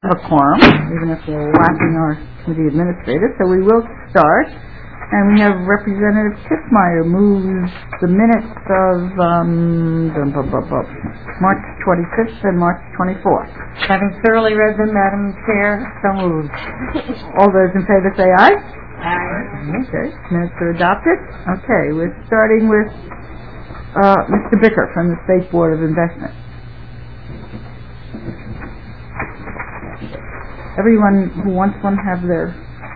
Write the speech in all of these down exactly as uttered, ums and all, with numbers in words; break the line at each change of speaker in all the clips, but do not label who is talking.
a quorum, even if we're lacking our committee administrator, so we will start. And we have Representative Kiffmeyer moves the minutes of um, blah, blah, blah, March twenty-fifth and March twenty-fourth.
Having thoroughly read them, Madam Chair, so moved.
All those in favor say aye.
Aye.
Okay, minutes are adopted. Okay, we're starting with uh, Mister Bicker from the State Board of Investment. Everyone who wants one have their...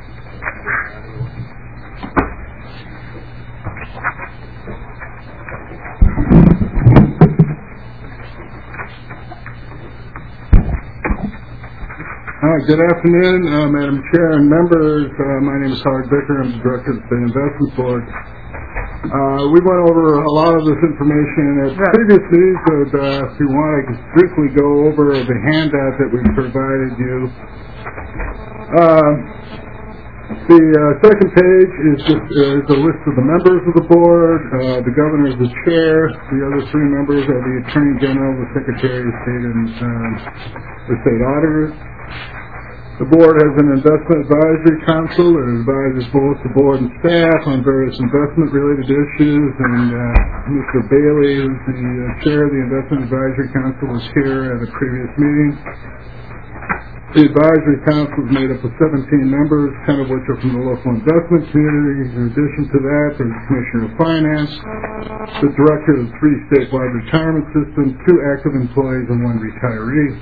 Uh, good afternoon, uh, Madam Chair and members. Uh, my name is Howard Bicker. I'm the Director of the State Investment Board. Uh, we went over a lot of this information at
right.
previous meetings, but uh, if you want, I can briefly go over the handout that we provided you. Uh, the uh, second page is just uh, is a list of the members of the board. Uh, the governor is the chair. The other three members are the Attorney General, the Secretary of State, and uh, the State Auditors. The board has an investment advisory council that advises both the board and staff on various investment-related issues, and uh, Mister Bailey, who's the uh, chair of the investment advisory council, was here at a previous meeting. The advisory council is made up of seventeen members, ten of which are from the local investment community. In addition to that, there's the Commissioner of Finance, the Director of the three statewide retirement systems, two active employees, and one retiree.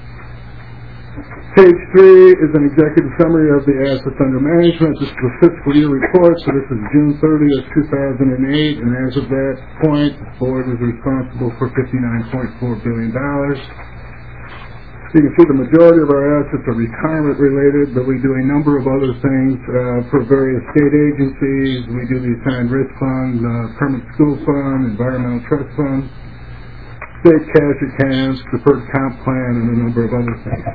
Page three is an executive summary of the assets under management. This is the fiscal year report, so this is June thirtieth, two thousand eight, and as of that point, the board is responsible for fifty-nine point four billion dollars. You can see the majority of our assets are retirement related, but we do a number of other things uh, for various state agencies. We do the assigned risk fund, uh, permanent school fund, environmental trust fund, state cash accounts, deferred comp plan, and a number of other things.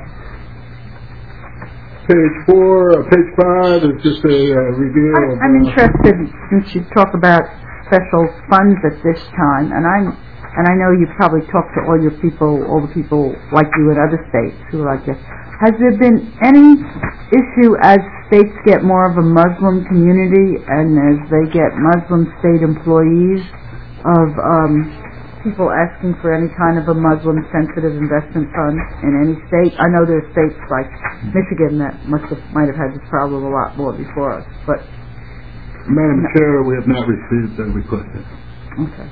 Page four, uh, page five is just a uh, review
I,
of...
I'm
uh,
interested, since you talk about special funds at this time, and I'm, and I know you probably talk to all your people, all the people like you in other states who are like this. Has there been any issue as states get more of a Muslim community and as they get Muslim state employees of um, people asking for any kind of a Muslim-sensitive investment fund in any state? I know there are states like Michigan that must have, might have had this problem a lot more before us, but...
Madam no. Chair, we have not received the request.
Okay.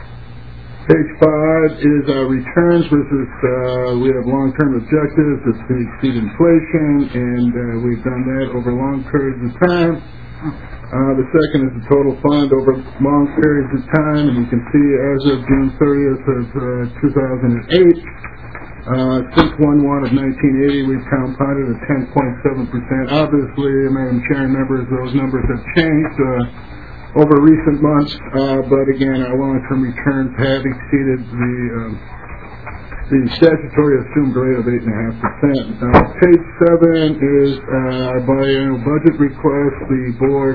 Page five is our returns versus, uh, we have long-term objectives that exceed inflation, and uh, we've done that over long periods of time. Uh, the second is the total fund over long periods of time, and you can see as of June thirtieth of uh, two thousand eight, uh, since one one of nineteen eighty, we've compounded at ten point seven percent. Obviously, Madam Chair and members, those numbers have changed uh, over recent months, uh, but again, our long-term returns have exceeded the uh, the statutory assumed rate of eight point five percent. Uh, page seven is uh, our biannual budget request. The board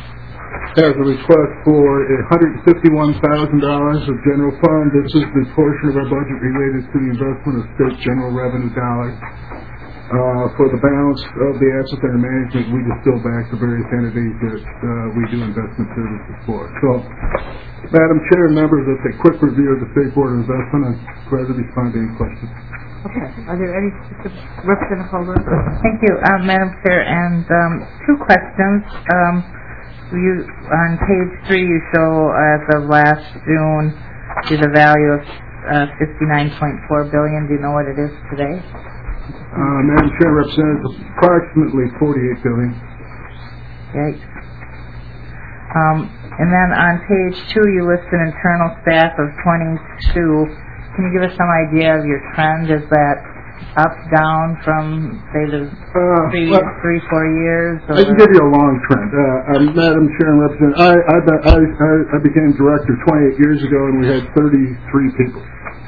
has a request for one hundred fifty-one thousand dollars of general fund. This is the portion of our budget related to the investment of state general revenue dollars. Uh, for the balance of the assets under management, we distill back to various entities that uh, we do investment services for. So, Madam Chair and members, that's a quick review of the State Board of Investment. I'm glad to respond to any questions.
Okay. Are there any Representative Holder?
Thank you, uh, Madam Chair. And um, two questions. Um, you on page three, you show as of last June the value of uh, fifty-nine point four billion dollars. Do you know what it is today?
Uh, Madam Chair, represents approximately forty-eight billion dollars.
Yikes. Um, and then on page two, you list an internal staff of twenty-two. Can you give us some idea of your trend? Is that up, down from, say, the uh, three, well, three, four years? Or?
I can give you a long trend. Uh, uh, Madam Chair and Representative, I, I, I, I became director twenty-eight years ago, and we had thirty-three people.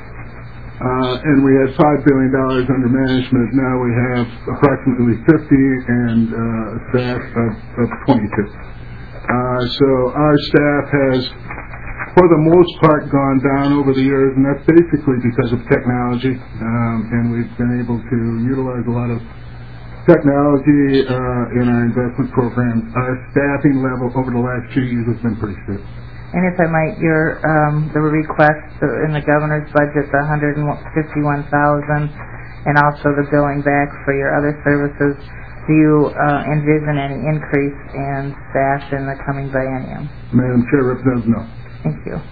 Uh, and we had five billion dollars under management. Now we have approximately fifty and uh, a staff of, of twenty-two. Uh, so our staff has for the most part, gone down over the years, and that's basically because of technology. Um, and we've been able to utilize a lot of technology uh, in our investment programs. Our staffing level over the last few years has been pretty steady.
And if I might, your um, the request in the governor's budget, the one hundred fifty-one thousand, and also the billing back for your other services. Do you uh, envision any increase in staff in the coming biennium?
Madam Chair, Representative, no.
Thank you.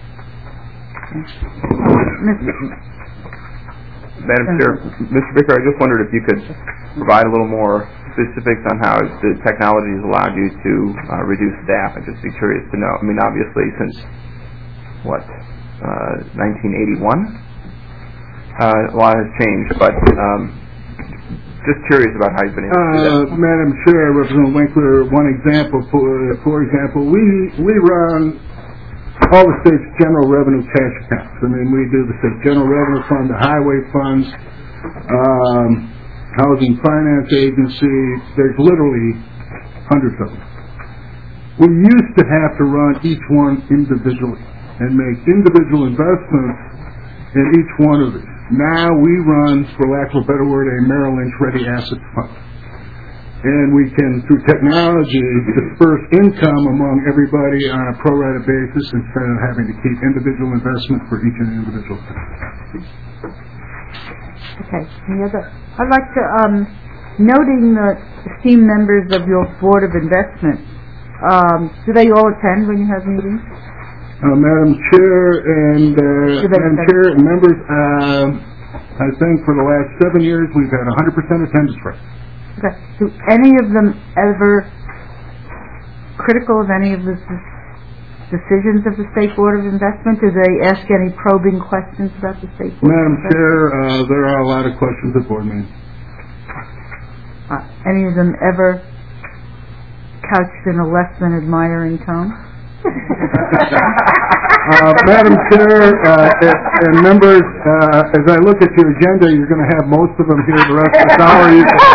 Madam Chair, Mister Baker, I just wondered if you could provide a little more specifics on how the technology has allowed you to uh, reduce staff. I'd just be curious to know. I mean, obviously, since, what, uh, nineteen eighty-one? Uh, a lot has changed, but um, just curious about how you've been able to do that.
Uh, Madam Chair, Representative Winkler, one example, for, for example, we, we run all the state's general revenue cash accounts. I mean, we do the state general revenue fund, the highway funds, um, housing finance agency. There's literally hundreds of them. We used to have to run each one individually and make individual investments in each one of these. Now we run, for lack of a better word, a Merrill Lynch Ready Asset Fund. And we can, through technology, disperse income among everybody on a pro rata basis instead of having to keep individual investment for each individual fund.
Okay. Any other? I'd like to, um, noting the esteemed members of your Board of Investment, um, do they all attend when you have meetings?
Uh, Madam Chair and uh, Madam Chair and members, uh, I think for the last seven years we've had one hundred percent attendance rate.
Okay. Do any of them ever critical of any of the decisions of the State Board of Investment? Do they ask any probing questions about the State Board?
Madam Chair, uh, there are a lot of questions at board meetings.
Uh, any of them ever couched in a less than admiring tone?
uh, Madam Chair uh, and members, uh, as I look at your agenda, you're going to have most of them here the rest of the hour.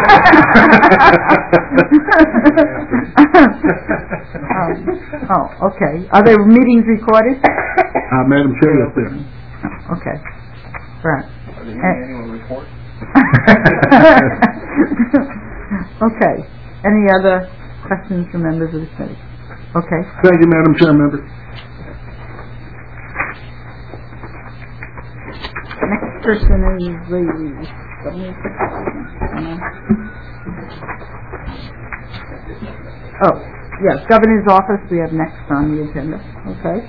um, oh, okay. Are there meetings recorded?
Uh, Madam Chair, yes, there.
Okay. Right.
Are there any annual reports?
Okay. Any other questions from members of the committee? Okay.
Thank you, Madam Chair, members.
Next person is the... Oh, yes, Governor's Office we have next on the agenda. Okay.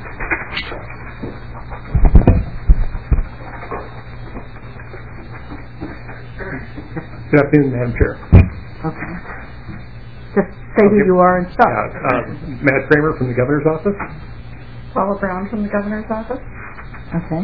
Good afternoon, Madam Chair.
Okay. Just say who you are and stuff.
Uh, uh, Matt Kramer from the Governor's Office.
Paula Brown from the Governor's Office.
Okay.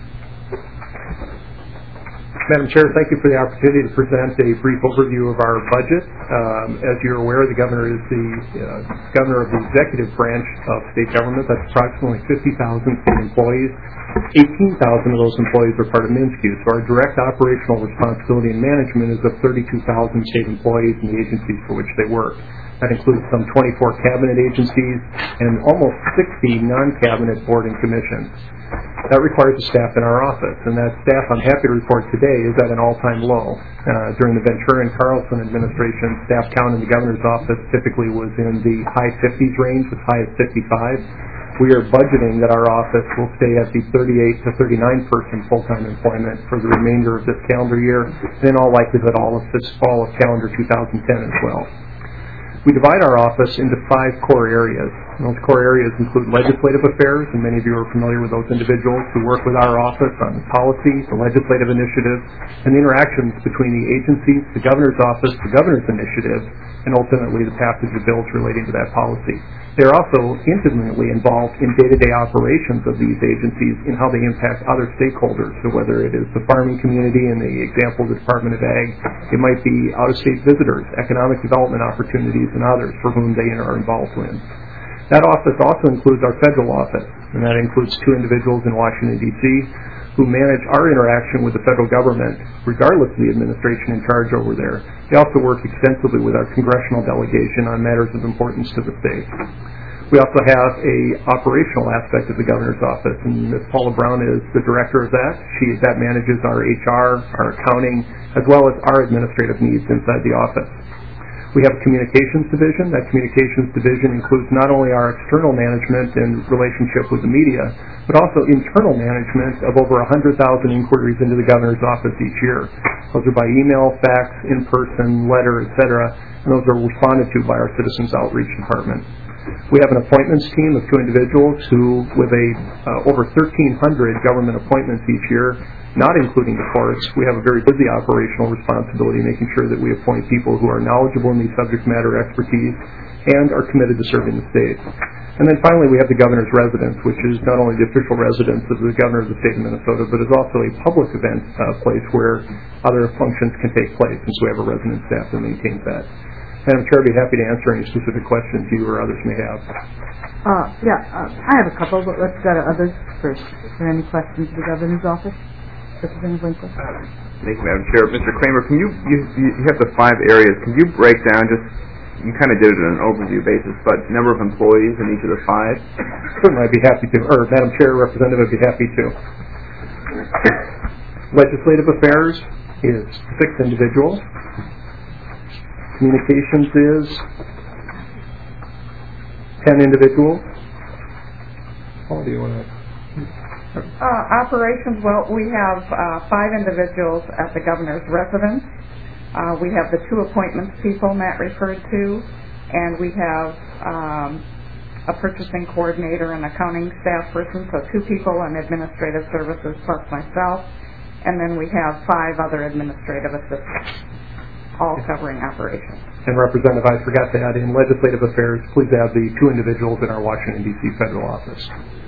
Madam Chair, thank you for the opportunity to present a brief overview of our budget. Um, as you're aware, the Governor is the uh, Governor of the executive branch of state government. That's approximately fifty thousand state employees. eighteen thousand of those employees are part of MnSCU. So our direct operational responsibility and management is of thirty-two thousand state employees in the agencies for which they work. That includes some twenty-four cabinet agencies and almost sixty non-cabinet board and commissions. That requires a staff in our office, and that staff, I'm happy to report today, is at an all-time low. Uh, during the Ventura and Carlson administration, staff count in the Governor's office typically was in the high fifties range, as high as fifty-five. We are budgeting that our office will stay at the thirty-eight to thirty-nine person full-time employment for the remainder of this calendar year, and in all likelihood all of this fall of calendar two thousand ten as well. We divide our office into five core areas. And those core areas include legislative affairs, and many of you are familiar with those individuals who work with our office on policy, the legislative initiatives, and the interactions between the agencies, the Governor's office, the Governor's initiative, and ultimately the passage of bills relating to that policy. They are also intimately involved in day-to-day operations of these agencies in how they impact other stakeholders. So whether it is the farming community, in the example of the Department of Ag, it might be out-of-state visitors, economic development opportunities, and others for whom they are involved in. That office also includes our federal office, and that includes two individuals in Washington, D C, who manage our interaction with the federal government, regardless of the administration in charge over there. They also work extensively with our congressional delegation on matters of importance to the state. We also have a operational aspect of the governor's office, and Miz Paula Brown is the director of that. She that manages our H R, our accounting, as well as our administrative needs inside the office. We have a communications division. That communications division includes not only our external management and relationship with the media, but also internal management of over one hundred thousand inquiries into the governor's office each year. Those are by email, fax, in-person, letter, et cetera, and those are responded to by our Citizens Outreach Department. We have an appointments team of two individuals who, with a uh, over thirteen hundred government appointments each year, not including the courts, we have a very busy operational responsibility making sure that we appoint people who are knowledgeable in these subject matter expertise and are committed to serving the state. And then finally, we have the governor's residence, which is not only the official residence of the governor of the state of Minnesota, but is also a public event uh, place where other functions can take place, since we have a resident staff that maintains that. Madam Chair, I'd be happy to answer any specific questions you or others may have.
Uh, yeah, uh, I have a couple, but let's go to others first. Is there any questions to the governor's office? Representative Winkler?
Thank you, Madam Chair. Mister Kramer, can you, you, you have the five areas. Can you break down just, you kind of did it on an overview basis, but number of employees in each of the five?
Certainly, I'd be happy to. Or, Madam Chair, Representative, I'd be happy to. Legislative Affairs is six individuals. Communications is ten individuals. Paul, do you want to?
Uh, operations, well, we have uh, five individuals at the governor's residence. Uh, we have the two appointments people Matt referred to, and we have um, a purchasing coordinator and accounting staff person, so two people in administrative services plus myself, and then we have five other administrative assistants, all covering operations.
And Representative, I forgot to add in Legislative Affairs, please add the two individuals in our Washington, D C federal office.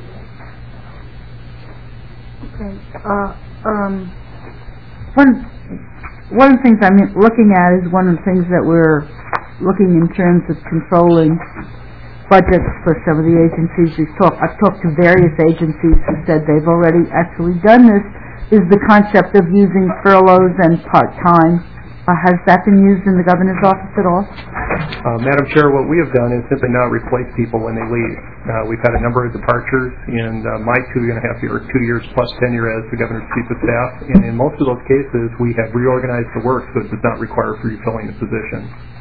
Okay. Uh, um, one, one of the things I'm looking at is one of the things that we're looking in terms of controlling budgets for some of the agencies. We've talked, I've talked to various agencies who said they've already actually done this, is the concept of using furloughs and part-time. Uh, has that been used in the governor's office at all?
Uh, Madam Chair, what we have done is simply not replace people when they leave. Uh, we've had a number of departures in uh, my two and a half years, two years plus tenure as the governor's chief of staff, and in most of those cases, we have reorganized the work so it does not require refilling the position.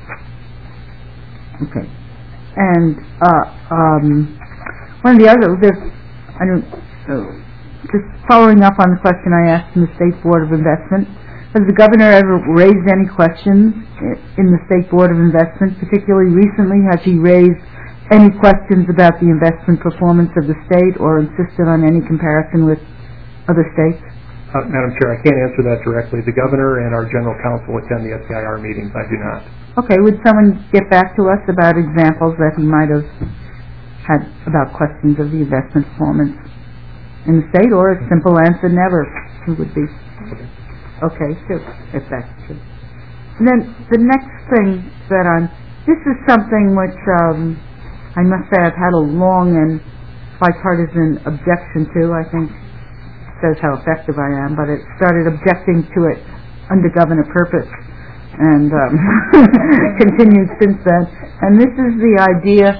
Okay. And uh, um, one of the other, there's, I don't, uh, just following up on the question I asked in the State Board of Investment. Has the governor ever raised any questions in the State Board of Investment? Particularly recently, has he raised any questions about the investment performance of the state or insisted on any comparison with other states?
Uh, Madam Chair, I can't answer that directly. The governor and our general counsel attend the S E I R meetings. I do not.
Okay, would someone get back to us about examples that he might have had about questions of the investment performance in the state, or a simple answer, never, who would be?
Okay.
Okay, so if that's true. And then the next thing that I'm, this is something which um, I must say I've had a long and bipartisan objection to. I think it says how effective I am, but it started objecting to it under Governor Purpose and um, continued since then. And this is the idea,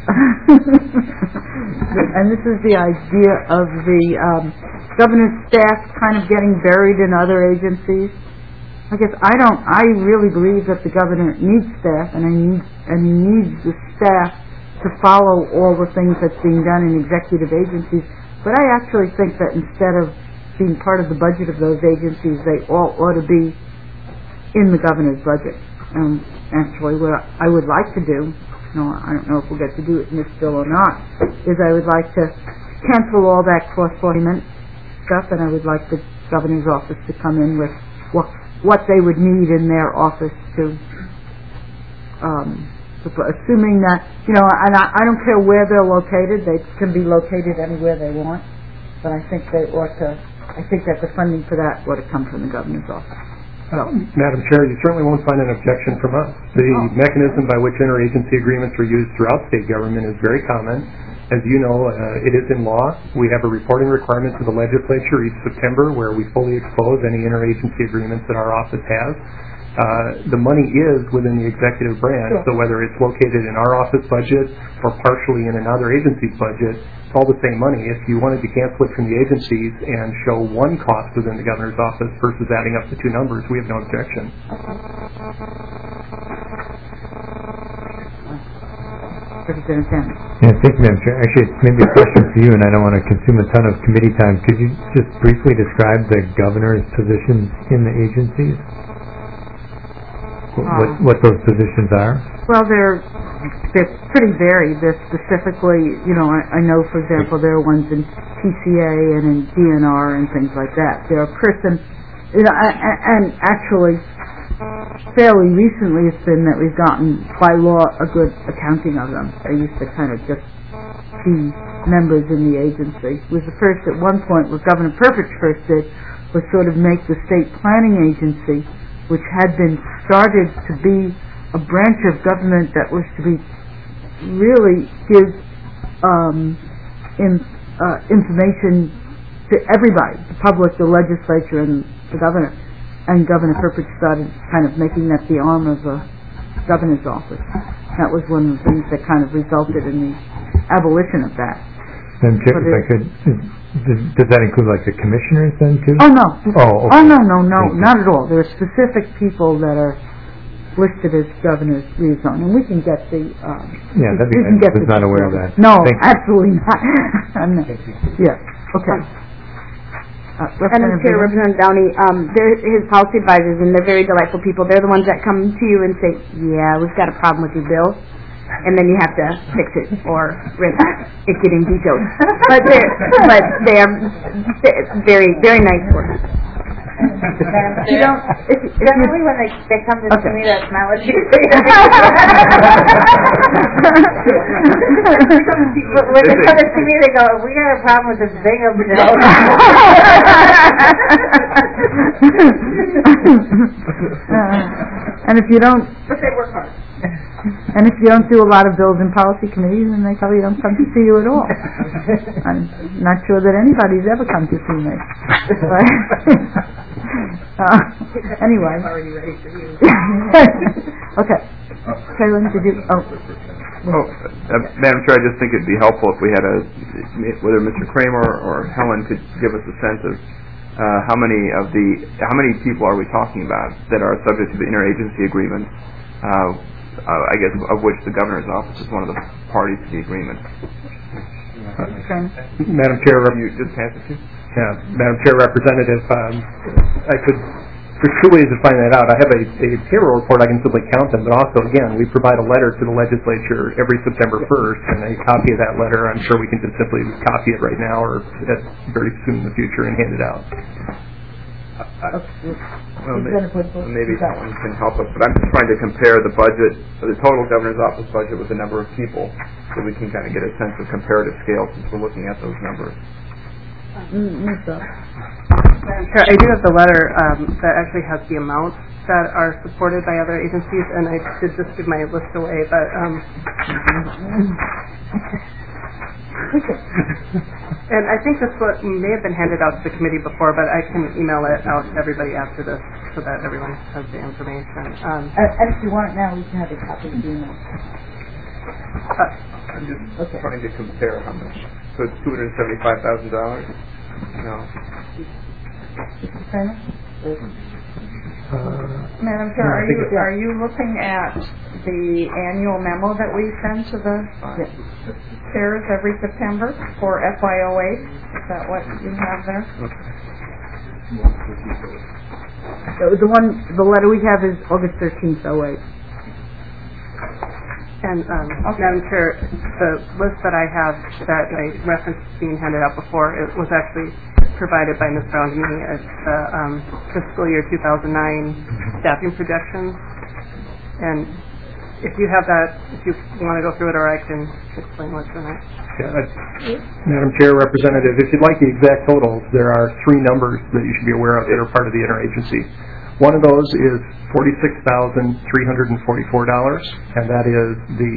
and this is the idea of the um, governor's staff kind of getting buried in other agencies. I guess I don't, I really believe that the governor needs staff, and he needs, and he needs the staff to follow all the things that's being done in executive agencies. But I actually think that instead of being part of the budget of those agencies, they all ought to be in the governor's budget. Um, actually, what I would like to do, no, I don't know if we'll get to do it in this bill or not, is I would like to cancel all that cross-employment stuff, and I would like the governor's office to come in with what what they would need in their office to, um, to assuming that, you know, and I, I don't care where they're located, they can be located anywhere they want, but I think they ought to, I think that the funding for that ought to come from the governor's office. So.
Madam Chair, you certainly won't find an objection from us. The oh. mechanism by which interagency agreements are used throughout state government is very common. As you know, uh, it is in law. We have a reporting requirement to the legislature each September where we fully expose any interagency agreements that our office has. uh, the money is within the executive branch.
Sure.
So whether it's located in our office budget or partially in another agency's budget, it's all the same money. If you wanted to cancel it from the agencies and show one cost within the governor's office versus adding up the two numbers, we have no objection.
Representative Sanders.
Yeah, thank you, Madam Chair. Actually, it's maybe a question for you, and I don't want to consume a ton of committee time. Could you just briefly describe the governor's positions in the agencies? What, what, what those positions are?
Well, they're they're pretty varied. They're specifically, you know, I, I know, for example, there are ones in P C A and in D N R and things like that. They're a person, you know, and actually, fairly recently it's been that we've gotten, by law, a good accounting of them. They used to kind of just be members in the agency. It was the first, at one point, what Governor Perpich first did was sort of make the state planning agency, which had been started to be a branch of government that was to be really give um, in, uh, information to everybody, the public, the legislature, and the governor. And Governor Perpich started kind of making that the arm of the governor's office. That was one of the things that kind of resulted in the abolition of that.
Madam Chair, if I could, does, does that include like the commissioners then too?
Oh no!
Oh, okay.
Oh no, no, no, not at all. There are specific people that are listed as governor's liaison, and we can get the. Um,
yeah, that'd be.
We can
I
get
was
the
not aware of that.
No,
Thank
absolutely not. I'm not. Yeah. Okay. Uh,
Madam Chair, Representative Downey, um, they're his policy advisors, and they're very delightful people. They're the ones that come to you and say, yeah, we've got a problem with your bill, and then you have to fix it or risk it getting vetoed. But they're, but they are very, very nice work.
You don't,
if, if
generally when they, they come to
Okay.
see me, that's not what you say. When they come to see me, they go, we got a problem with this Bingham bill.
uh, and if you don't,
But they work hard.
and if you don't do a lot of bills and policy committees, then they probably don't come to see you at all. I'm not sure that anybody's ever come to see me. But, uh, anyway.
Already ready for you.
Okay. Carolyn, did you? Oh.
Oh, uh, Madam Chair, I just think it'd be helpful if we had a, whether Mister Kramer or Helen could give us a sense of uh, how many of the, how many people are we talking about that are subject to the interagency agreement, uh, uh, I guess, of which the governor's office is one of the parties to the agreement.
Okay.
Madam Chair,
You just pass it to?
yeah, Madam Chair, Representative, um, I could, there's two ways to find that out. I have a, a payroll report, I can simply count them, but also, again, we provide a letter to the legislature every September first, and a copy of that letter, I'm sure we can just simply copy it right now or at very soon in the future and hand it out.
Well, maybe, maybe someone can help us, but I'm just trying to compare the budget, the total governor's office budget with the number of people, so we can kind of get a sense of comparative scale since we're looking at those numbers.
Mm, so.
Madam Chair, I do have the letter um, that actually has the amounts that are supported by other agencies, and I did just give my list away, but um, and I think this what may have been handed out to the committee before, but I can email it out to everybody after this so that everyone has the information. Um,
Uh, and if you want it now, we can have a copy of the email.
uh,
I'm just
Okay.
trying to compare how much. So it's two hundred seventy-five thousand dollars? No.
Mister Kramer?
Madam Chair, are you, are you looking at the annual memo that we send to the chairs every September for F Y O eight? Is that what you have there?
So the one, the letter we have is August thirteenth, oh eight.
And, um, Madam Chair, the list that I have that I referenced being handed out before, it was actually provided by Miz Brown to me at the um, fiscal year two thousand nine staffing projections. And if you have that, if you want to go through it, or I can explain what's in it.
Yeah, that's- Madam Chair, Representative, if you'd like the exact totals, there are three numbers that you should be aware of that are part of the interagency. One of those is forty-six thousand three hundred forty-four dollars, and that is the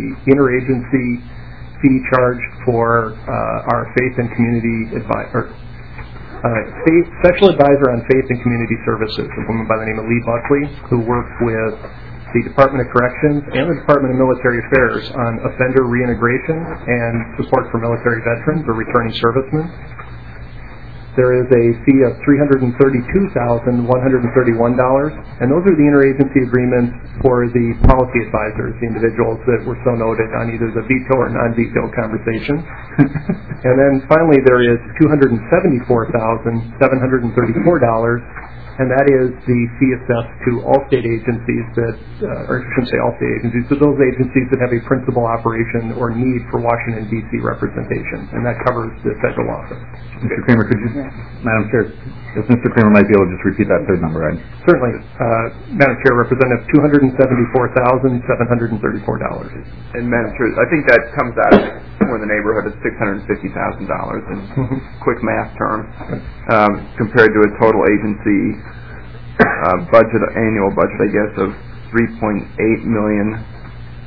interagency fee charged for uh, our faith and community advi- or Uh, faith, special advisor on faith and community services, a woman by the name of Lee Buckley, who works with the Department of Corrections and the Department of Military Affairs on offender reintegration and support for military veterans or returning servicemen. There is a fee of three hundred thirty-two thousand one hundred thirty-one dollars, and those are the interagency agreements for the policy advisors, the individuals that were so noted on either the veto or non-veto conversations. And then finally there is two hundred seventy-four thousand seven hundred thirty-four dollars, and that is the fee assessed to all state agencies that, uh, or I shouldn't say all state agencies, but those agencies that have a principal operation or need for Washington, D C representation, and that covers the federal office.
Mister Kramer, could you, yeah. Madam Chair, if Mister Kramer might be able to just repeat that third number, right?
Certainly. Uh, Madam Chair, Representative, two hundred seventy-four thousand seven hundred thirty-four dollars.
And Madam Chair, I think that comes out somewhere in the neighborhood of six hundred fifty thousand dollars in mm-hmm. quick math terms, um, compared to a total agency uh, budget, annual budget, I guess, of three point eight million dollars.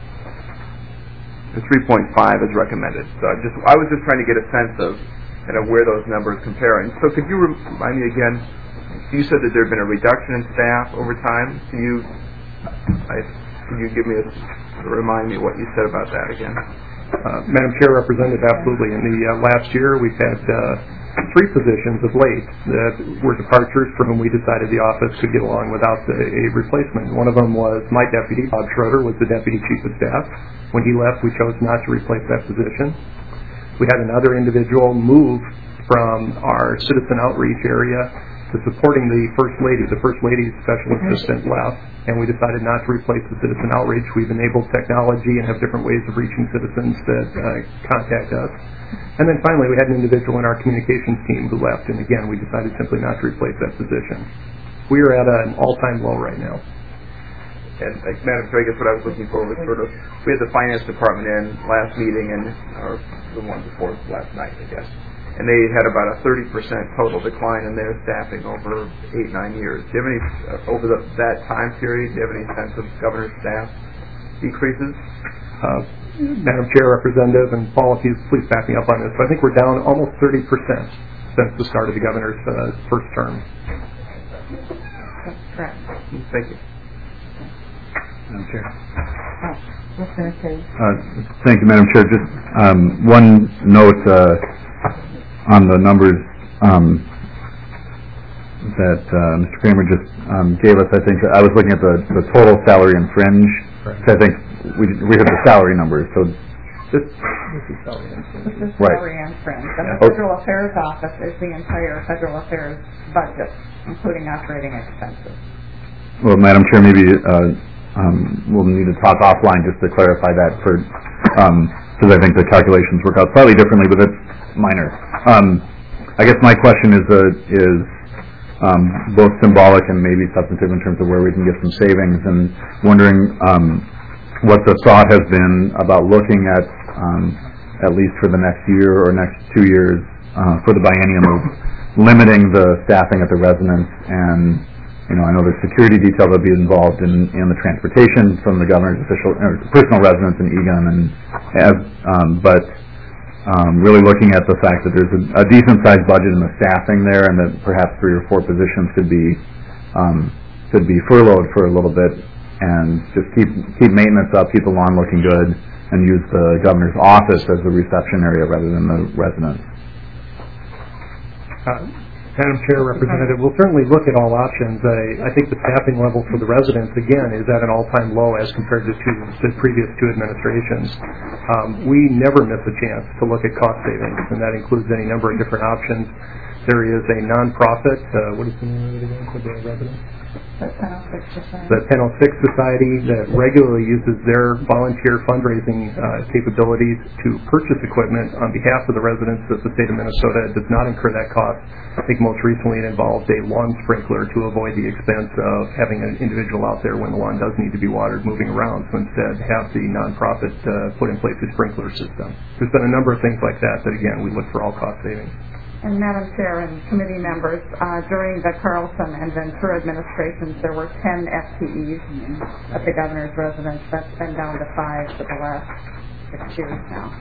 The three point five is recommended. So I just, I was just trying to get a sense of kind of where those numbers compare. And so could you remind me again, you said that there had been a reduction in staff over time. Can you, I, can you give me a, remind me what you said about that again?
Uh, Madam Chair, Representative, absolutely. In the uh, last year, we've had uh, three positions of late that were departures for whom we decided the office could get along without the, a replacement. One of them was my deputy, Bob Schroeder, was the Deputy Chief of Staff. When he left, we chose not to replace that position. We had another individual move from our citizen outreach area to supporting the First Lady. The First Lady's special assistant left, and we decided not to replace the citizen outreach. We've enabled technology and have different ways of reaching citizens that uh, contact us. And then finally, we had an individual in our communications team who left, and again, we decided simply not to replace that position. We are at an all-time low right now.
And uh, Madam Chair, I guess what I was looking for was sort of, we had the finance department in last meeting, and or the one before last night, I guess, and they had about a thirty percent total decline in their staffing over eight, nine years. Do you have any, uh, over the, that time period, do you have any sense of governor's staff decreases?
Uh, Madam Chair, Representative, and Paul, if you please back me up on this, but I think we're down almost thirty percent since the start of the governor's uh, first term.
That's correct.
Thank you.
Madam Chair.
Oh,
uh, thank you, Madam Chair. Just um, one note uh, on the numbers um, that uh, Mister Kramer just um, gave us. I think I was looking at the, the total salary and fringe. Right. I think we we have the salary numbers. So
this, this is salary and fringe.
This is
right.
salary and fringe. And the Federal oh. Affairs Office is the entire Federal Affairs budget, including operating expenses.
Well, Madam Chair, maybe. Uh, Um, we'll need to talk offline just to clarify that for, because um, I think the calculations work out slightly differently, but it's minor. Um, I guess my question is uh, is um, both symbolic and maybe substantive in terms of where we can get some savings, and wondering um, what the thought has been about looking at, um, at least for the next year or next two years, uh, for the biennium of limiting the staffing at the residence. And you know, I know there's security detail that'll be involved in, in the transportation from the governor's official or personal residence in Egan, and as, um, but um, really looking at the fact that there's a, a decent-sized budget in the staffing there, and that perhaps three or four positions could be um, could be furloughed for a little bit, and just keep keep maintenance up, keep the lawn looking good, and use the governor's office as the reception area rather than the residence.
Uh, Madam Chair, Representative, we'll certainly look at all options. I, I think the staffing level for the residents, again, is at an all-time low as compared to two, the previous two administrations. Um, we never miss a chance to look at cost savings, and that includes any number of different options. There is a nonprofit, uh, what is the name of it again for the residents?
The ten oh six Society.
The ten oh six Society that regularly uses their volunteer fundraising uh, capabilities to purchase equipment on behalf of the residents of the state of Minnesota. It does not incur that cost. I think most recently it involved a lawn sprinkler to avoid the expense of having an individual out there when the lawn does need to be watered moving around, so instead have the nonprofit uh, put in place a sprinkler system. There's been a number of things like that that, again, we look for all cost savings.
And Madam Chair and committee members, uh, during the Carlson and Ventura administrations, there were ten F T Es at the governor's residence. That's been down to five for the last six years now.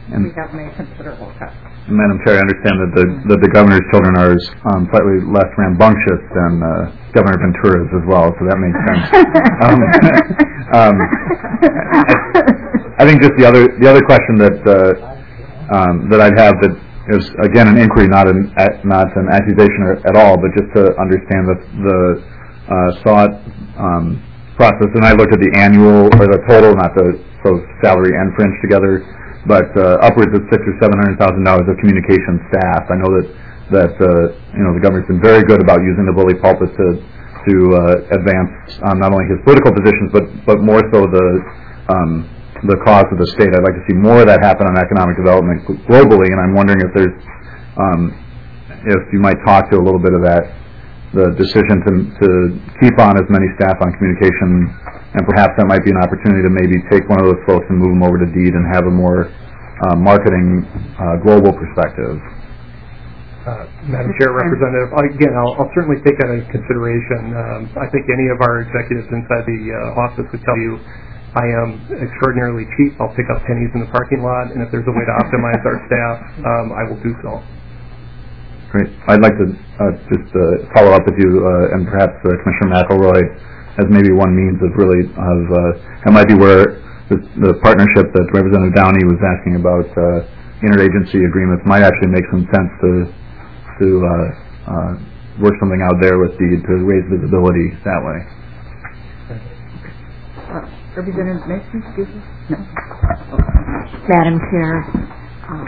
And
we have made considerable cuts.
Madam Chair, I understand that the that the governor's children are um, slightly less rambunctious than uh, Governor Ventura's as well, so that makes sense. um, um, I, I think just the other the other question that uh, um, that I'd have that is again an inquiry, not an not an accusation at all, but just to understand the the uh, thought um, process. And I looked at the annual or the total, not the so salary and fringe together. But uh, upwards of six or seven hundred thousand dollars of communication staff. I know that that uh, you know the governor's been very good about using the bully pulpit to to uh, advance um, not only his political positions, but but more so the um, the cause of the state. I'd like to see more of that happen on economic development globally, and I'm wondering if there's um, if you might talk to a little bit of that, the decision to to keep on as many staff on communication. And perhaps that might be an opportunity to maybe take one of those folks and move them over to D E D and have a more uh, marketing uh, global perspective.
Uh, Madam Chair, Representative, again, I'll, I'll certainly take that into consideration. Um, I think any of our executives inside the uh, office would tell you I am extraordinarily cheap. I'll pick up pennies in the parking lot, and if there's a way to optimize our staff, um, I will do so.
Great. I'd like to uh, just uh, follow up with you uh, and perhaps uh, Commissioner McElroy as maybe one means of really of uh, it might be where the, the partnership that Representative Downey was asking about uh, interagency agreements might actually make some sense to to uh, uh, work something out there with D E D to raise visibility that way.
Uh, Representative Mason, excuse me. No.
Madam Chair, uh,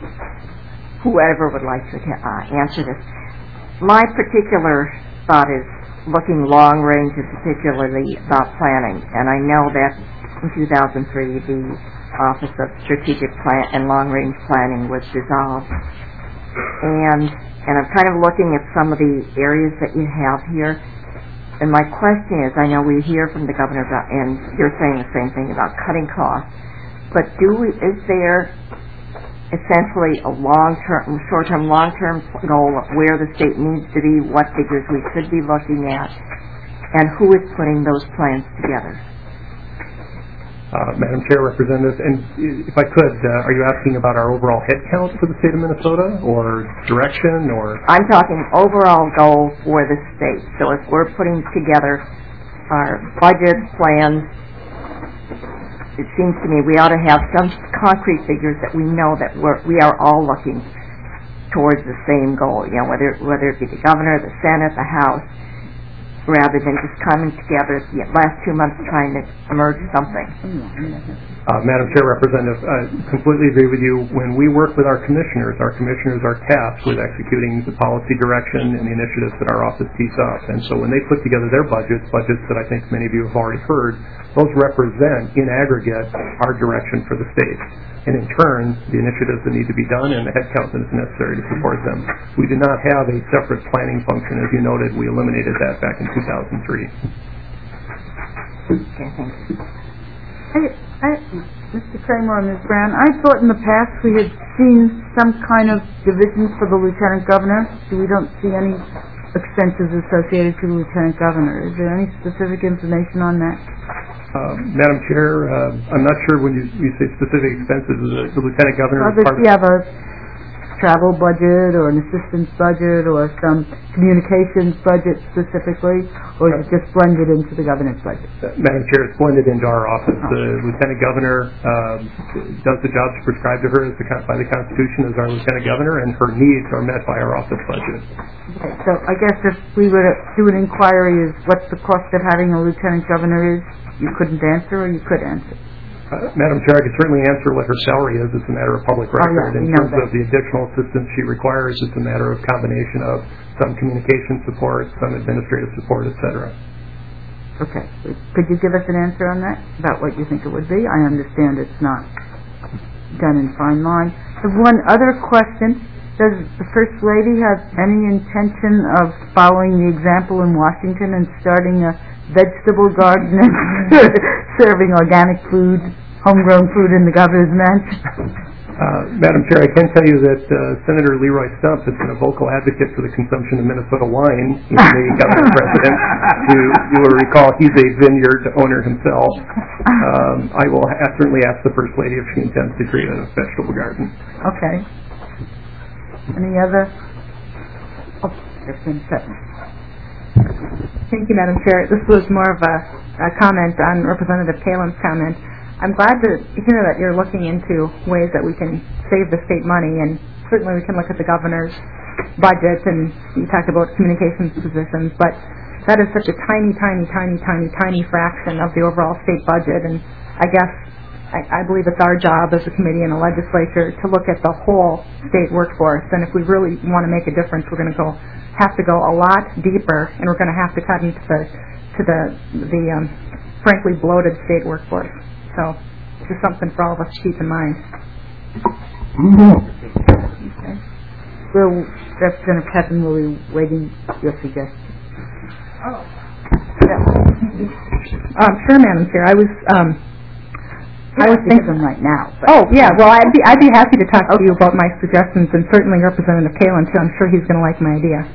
whoever would like to uh, answer this, my particular thought is looking long range and particularly about planning. And I know that in two thousand three the Office of Strategic Plan and Long Range Planning was dissolved. And and I'm kind of looking at some of the areas that you have here. And my question is, I know we hear from the governor about, and you're saying the same thing about cutting costs, but do we, is there essentially a long-term, short-term, long-term goal of where the state needs to be, what figures we should be looking at, and who is putting those plans together?
Uh, Madam Chair, Representative, and if I could, uh, are you asking about our overall head count for the state of Minnesota, or direction, or?
I'm talking overall goal for the state. So if we're putting together our budget plans, it seems to me we ought to have some concrete figures that we know that we're, we are all looking towards the same goal, you know, whether whether it be the governor, the Senate, the House, rather than just coming together the last two months trying to merge something.
Uh, Madam Chair, Representative, I completely agree with you. When we work with our commissioners, our commissioners are tasked with executing the policy direction and the initiatives that our office tees up. And so when they put together their budgets, budgets that I think many of you have already heard, those represent, in aggregate, our direction for the state. And in turn, the initiatives that need to be done and the headcount that is necessary to support them. We do not have a separate planning function. As you noted, we eliminated that back in two thousand three.
Okay, thank you.
I, I, Mister Kramer and Miz Brown, I thought in the past we had seen some kind of divisions for the Lieutenant Governor. So we don't see any expenses associated to the Lieutenant Governor. Is there any specific information on that?
Uh, Madam Chair, uh, I'm not sure when you, you say specific expenses, the, the Lieutenant Governor
Well,
is part
if you have a travel budget or an assistance budget or some communications budget specifically, or is it just blended into the governor's budget?
Uh, Madam Chair, it's blended into our office. The Lieutenant Governor um, does the jobs prescribed to her as the, by the Constitution as our Lieutenant Governor, and her needs are met by our office budget.
Okay, so I guess if we were to do an inquiry is what the cost of having a Lieutenant Governor is, you couldn't answer or you could answer?
Uh, Madam Chair, I could certainly answer what her salary is. It's a matter of public record.
Oh, yeah,
In
we know
terms
that.
of the additional assistance she requires, it's a matter of combination of some communication support, some administrative support, et cetera.
Okay. Could you give us an answer on that, about what you think it would be? I understand it's not done in fine line. The one other question, does the First Lady have any intention of following the example in Washington and starting a vegetable garden and serving organic food, homegrown food in the governor's mansion?
Uh, Madam Chair, I can tell you that uh, Senator Leroy Stubbs has been a vocal advocate for the consumption of Minnesota wine in the governor's residence. You, you will recall he's a vineyard owner himself. Um, I will ha- certainly ask the First Lady if she intends to create a vegetable garden.
Okay. Any other? Oh, there's been seven.
Thank you, Madam Chair. This was more of a, a comment on Representative Kalen's comment. I'm glad to hear that you're looking into ways that we can save the state money, and certainly we can look at the governor's budget, and you talked about communications positions, but that is such a tiny, tiny, tiny, tiny, tiny fraction of the overall state budget, and I guess I, I believe it's our job as a committee and a legislature to look at the whole state workforce, and if we really want to make a difference, we're going to go have to go a lot deeper, and we're going to have to cut into the to the the um, frankly bloated state workforce. So, just something for all of us to keep in mind. Okay. Will Representative Pepin will be waiting your suggestion. Oh. Yeah. Um, sure, Madam Chair. I was um, I was thinking right now. But oh, yeah. Well, I'd be I'd be happy to talk to you about my suggestions, and certainly Representative Kalen too. I'm sure he's going to like my idea.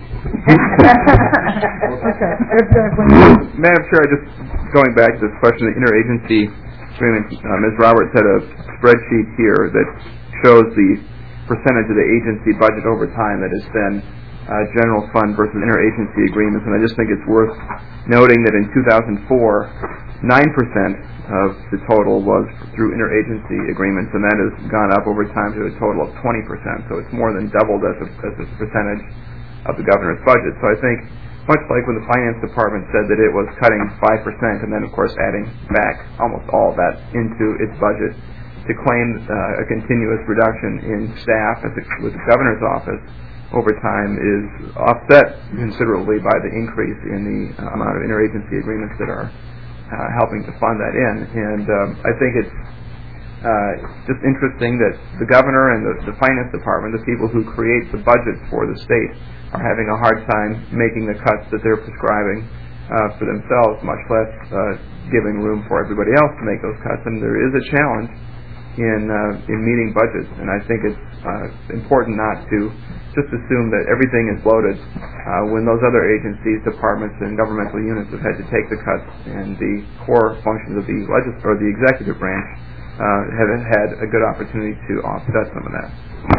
Okay.
Madam Chair, just going back to this question of the interagency agreement, uh, Miz Roberts had a spreadsheet here that shows the percentage of the agency budget over time that has been uh, general fund versus interagency agreements, and I just think it's worth noting that in two thousand four, nine percent of the total was through interagency agreements, and that has gone up over time to a total of twenty percent, so it's more than doubled as a, as a percentage of the governor's budget. So I think, much like when the Finance Department said that it was cutting five percent and then, of course, adding back almost all of that into its budget, to claim uh, a continuous reduction in staff at the, with the governor's office over time is offset considerably by the increase in the uh, amount of interagency agreements that are uh, helping to fund that in. And um, I think it's uh, just interesting that the governor and the, the Finance Department, the people who create the budget for the state, are having a hard time making the cuts that they're prescribing uh, for themselves, much less uh, giving room for everybody else to make those cuts. And there is a challenge in uh, in meeting budgets, and I think it's uh, important not to just assume that everything is bloated uh, when those other agencies, departments, and governmental units have had to take the cuts, and the core functions of the legis- or the executive branch uh, have had a good opportunity to offset some of that.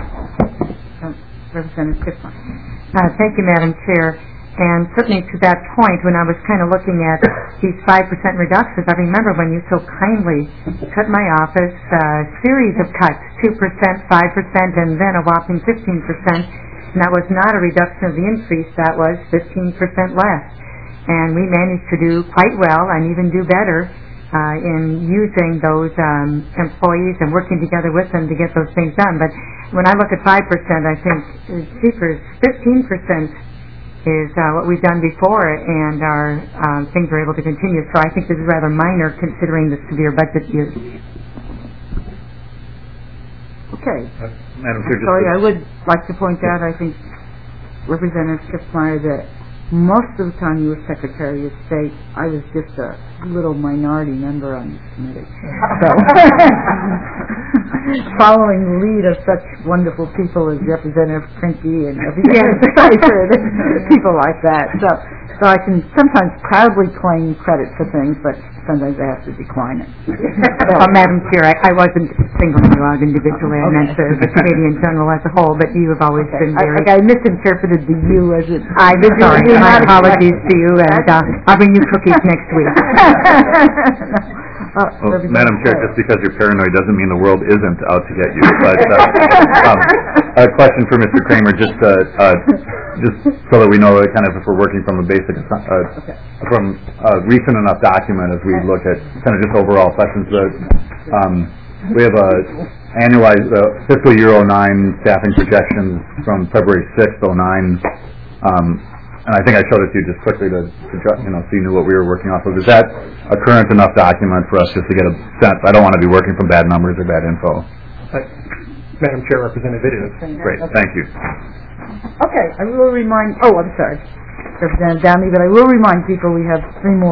Representative Kissler. Uh, thank you, Madam Chair. And certainly to that point, when I was kind of looking at these five percent reductions, I remember when you so kindly cut my office a uh, series of cuts, two percent, five percent, and then a whopping fifteen percent. And that was not a reduction of the increase, that was fifteen percent less. And we managed to do quite well and even do better uh, in using those um, employees and working together with them to get those things done. But when I look at five percent, I think, jeepers, fifteen percent is uh, what we've done before, and our um, things are able to continue. So I think this is rather minor considering the severe budget use. Okay.
Uh, Madam Chair,
Sorry, I would like to point out, I think, Representative Kiffmeyer, that most of the time you were Secretary of State, I was just a little minority member on this committee. So, following the lead of such wonderful people as Representative Krinke and people like that. So, so I can sometimes proudly claim credit for things, but sometimes I have to decline it. So, Madam Chair, I, I wasn't singling you out individually. I meant the, the committee in general as a whole, but you have always okay. been very... I, I misinterpreted the you as it... I'm sorry. My apologies to you, and uh, I'll bring you cookies next week.
Oh, well, Madam Chair, just because you're paranoid doesn't mean the world isn't out to get you. But uh, um, a question for Mister Kramer, just uh, uh, just so that we know kind of if we're working from a basic, uh, okay. from a recent enough document as we look at kind of just overall questions. Uh, um, we have a annualized uh, fiscal year oh nine staffing projections from February sixth, oh nine. Um, And I think I showed it to you just quickly to, to, you know, so you knew what we were working off of. Is that a current enough document for us just to get a sense? I don't want to be working from bad numbers or bad info.
Uh, Madam Chair, Representative, it is.
Great, thank you.
Okay, I will remind, oh, I'm sorry, Representative Downey, but I will remind people we have three more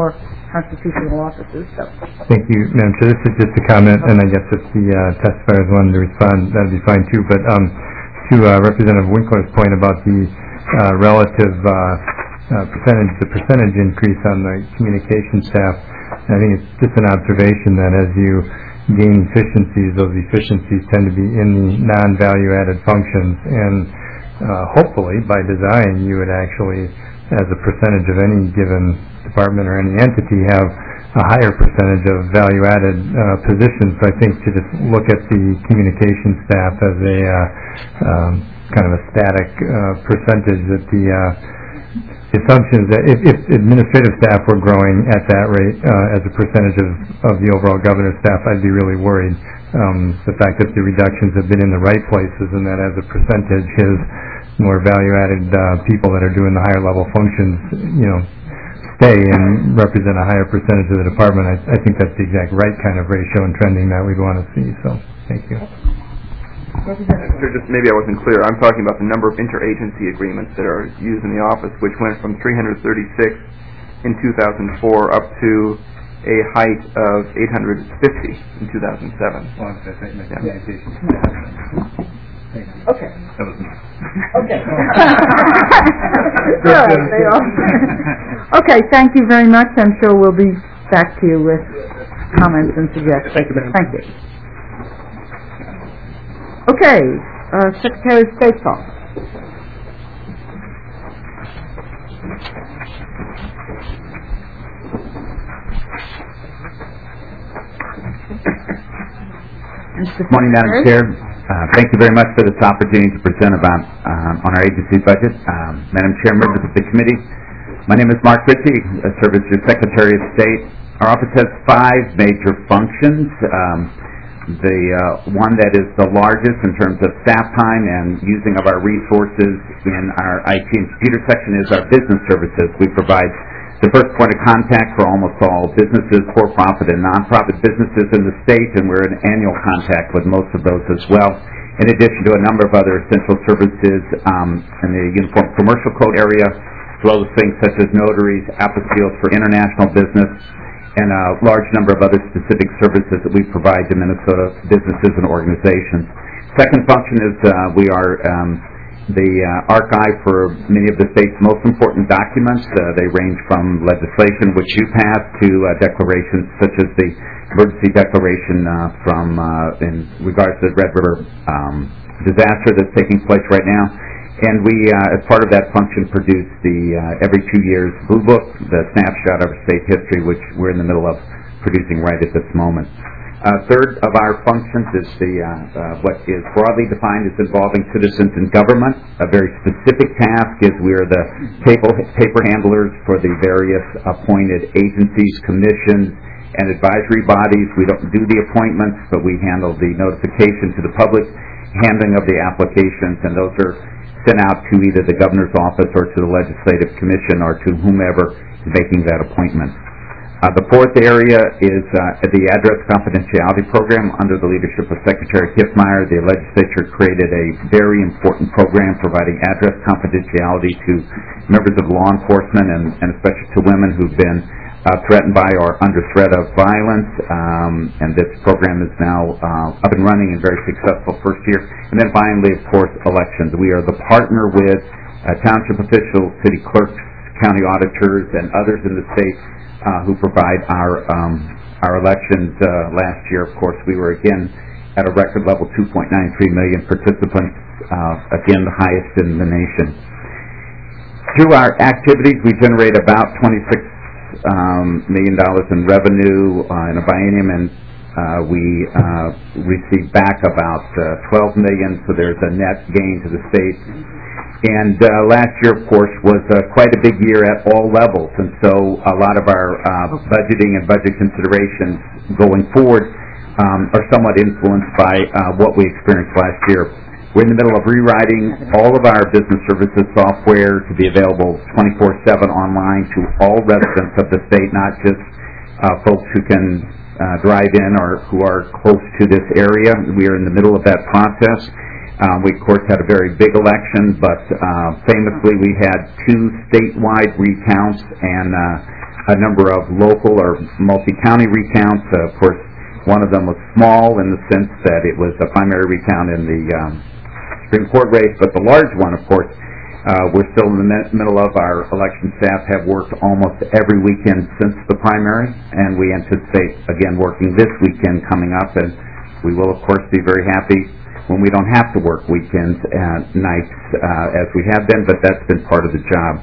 constitutional offices. So,
Thank you, Madam Chair. This is just a comment, and I guess if the uh, testifiers wanted to respond, that would be fine too. But um, to uh, Representative Winkler's point about the uh, relative uh, uh, percentage, the percentage increase on the communication staff, I think it's just an observation that as you gain efficiencies, those efficiencies tend to be in the non-value-added functions, and uh, hopefully, by design, you would actually, as a percentage of any given department or any entity, have a higher percentage of value-added uh, positions. So I think to just look at the communication staff as a uh, um, kind of a static uh, percentage, that the uh, the assumption is that if, if administrative staff were growing at that rate uh, as a percentage of, of the overall governor's staff, I'd be really worried. Um, the fact that the reductions have been in the right places, and that as a percentage, his more value-added uh, people that are doing the higher level functions, you know, stay and represent a higher percentage of the department. I, I think that's the exact right kind of ratio and trending that we'd want to see. So, thank you.
Sir, just maybe I wasn't clear. I'm talking about the number of interagency agreements that are used in the office, which went from three hundred thirty-six in two thousand four up to a height of eight hundred fifty in two thousand seven.
Well, that's right,
yeah.
communication.
okay.
That was me.
Okay. All right, they all. Okay, thank you very much. I'm sure we'll be back to you with comments and suggestions.
Thank you, ma'am.
Thank you. Okay, uh, Secretary of State's office.
Good morning, Madam Chair. Uh, thank you very much for this opportunity to present about uh, on our agency budget. Um, Madam Chair, members of the committee, my name is Mark Ritchie. I serve as your Secretary of State. Our office has five major functions. Um, the uh, one that is the largest in terms of staff time and using of our resources in our I T and computer section is our business services. We provide the first point of contact for almost all businesses, for-profit and non-profit businesses in the state, and we're in annual contact with most of those as well, in addition to a number of other essential services um, in the Uniform Commercial Code area, as well as things such as notaries, apostilles for international business, and a large number of other specific services that we provide to Minnesota businesses and organizations. Second function is uh, we are um, the uh, archive for many of the state's most important documents. Uh, they range from legislation, which you passed, to uh, declarations such as the emergency declaration uh, from uh, in regards to the Red River um, disaster that's taking place right now. And we, uh, as part of that function, produce the uh, every two years Blue Book, the snapshot of state history, which we're in the middle of producing right at this moment. Uh, third of our functions is the uh, uh, what is broadly defined as involving citizens in government. A very specific task is we are the paper, paper handlers for the various appointed agencies, commissions, and advisory bodies. We don't do the appointments, but we handle the notification to the public, handling of the applications, and those are sent out to either the governor's office or to the legislative commission or to whomever is making that appointment. Uh, the fourth area is uh, the Address Confidentiality Program. Under the leadership of Secretary Kiffmeyer, the legislature created a very important program providing address confidentiality to members of law enforcement and, and especially to women who've been uh, threatened by or under threat of violence. Um, and this program is now uh, up and running and very successful first year. And then finally, of course, elections. We are the partner with uh, township officials, city clerks, county auditors, and others in the state Uh, who provide our um, our elections. Uh, last year, of course, we were again at a record level, two point nine three million participants, uh, again the highest in the nation. Through our activities, we generate about twenty-six um, million dollars in revenue uh, in a biennium, and uh, we uh, receive back about uh, twelve million dollars, so there's a net gain to the state. And uh, last year, of course, was uh, quite a big year at all levels, and so a lot of our uh, budgeting and budget considerations going forward um, are somewhat influenced by uh, what we experienced last year. We're in the middle of rewriting all of our business services software to be available twenty-four seven online to all residents of the state, not just uh, folks who can uh, drive in or who are close to this area. We are in the middle of that process. Um, we, of course, had a very big election, but uh, famously we had two statewide recounts, and uh, a number of local or multi-county recounts. Uh, of course, one of them was small in the sense that it was a primary recount in the um, Supreme Court race, but the large one, of course, uh, we're still in the me- middle of. Our election staff have worked almost every weekend since the primary, and we anticipate, again, working this weekend coming up, and we will, of course, be very happy when we don't have to work weekends and nights uh, as we have been, but that's been part of the job.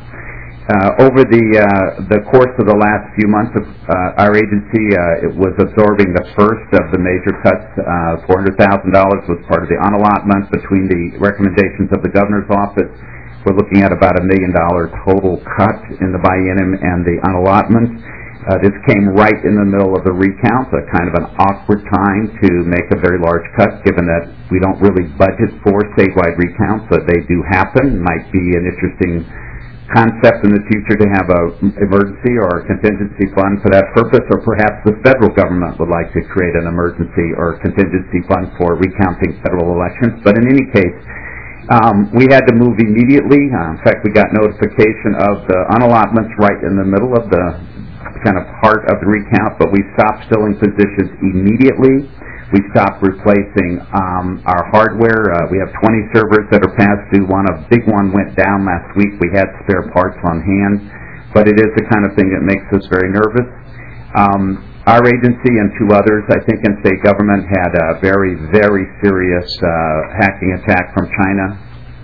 Uh, over the uh, the course of the last few months, of uh, our agency uh, it was absorbing the first of the major cuts. Uh, four hundred thousand dollars was part of the unallotment between the recommendations of the governor's office. We're looking at about a million dollar total cut in the biennium and the unallotment. Uh, this came right in the middle of the recount, a kind of an awkward time to make a very large cut, given that we don't really budget for statewide recounts, but they do happen. Might be an interesting concept in the future to have a emergency or a contingency fund for that purpose, or perhaps the federal government would like to create an emergency or contingency fund for recounting federal elections. But in any case, um, we had to move immediately. Uh, in fact, we got notification of the unallotments right in the middle of the kind of heart of the recount, but we stopped filling positions immediately. We stopped replacing um, our hardware. Uh, we have twenty servers that are past due. One, a big one went down last week. We had spare parts on hand, but it is the kind of thing that makes us very nervous. Um, our agency and two others, I think, in state government had a very, very serious uh, hacking attack from China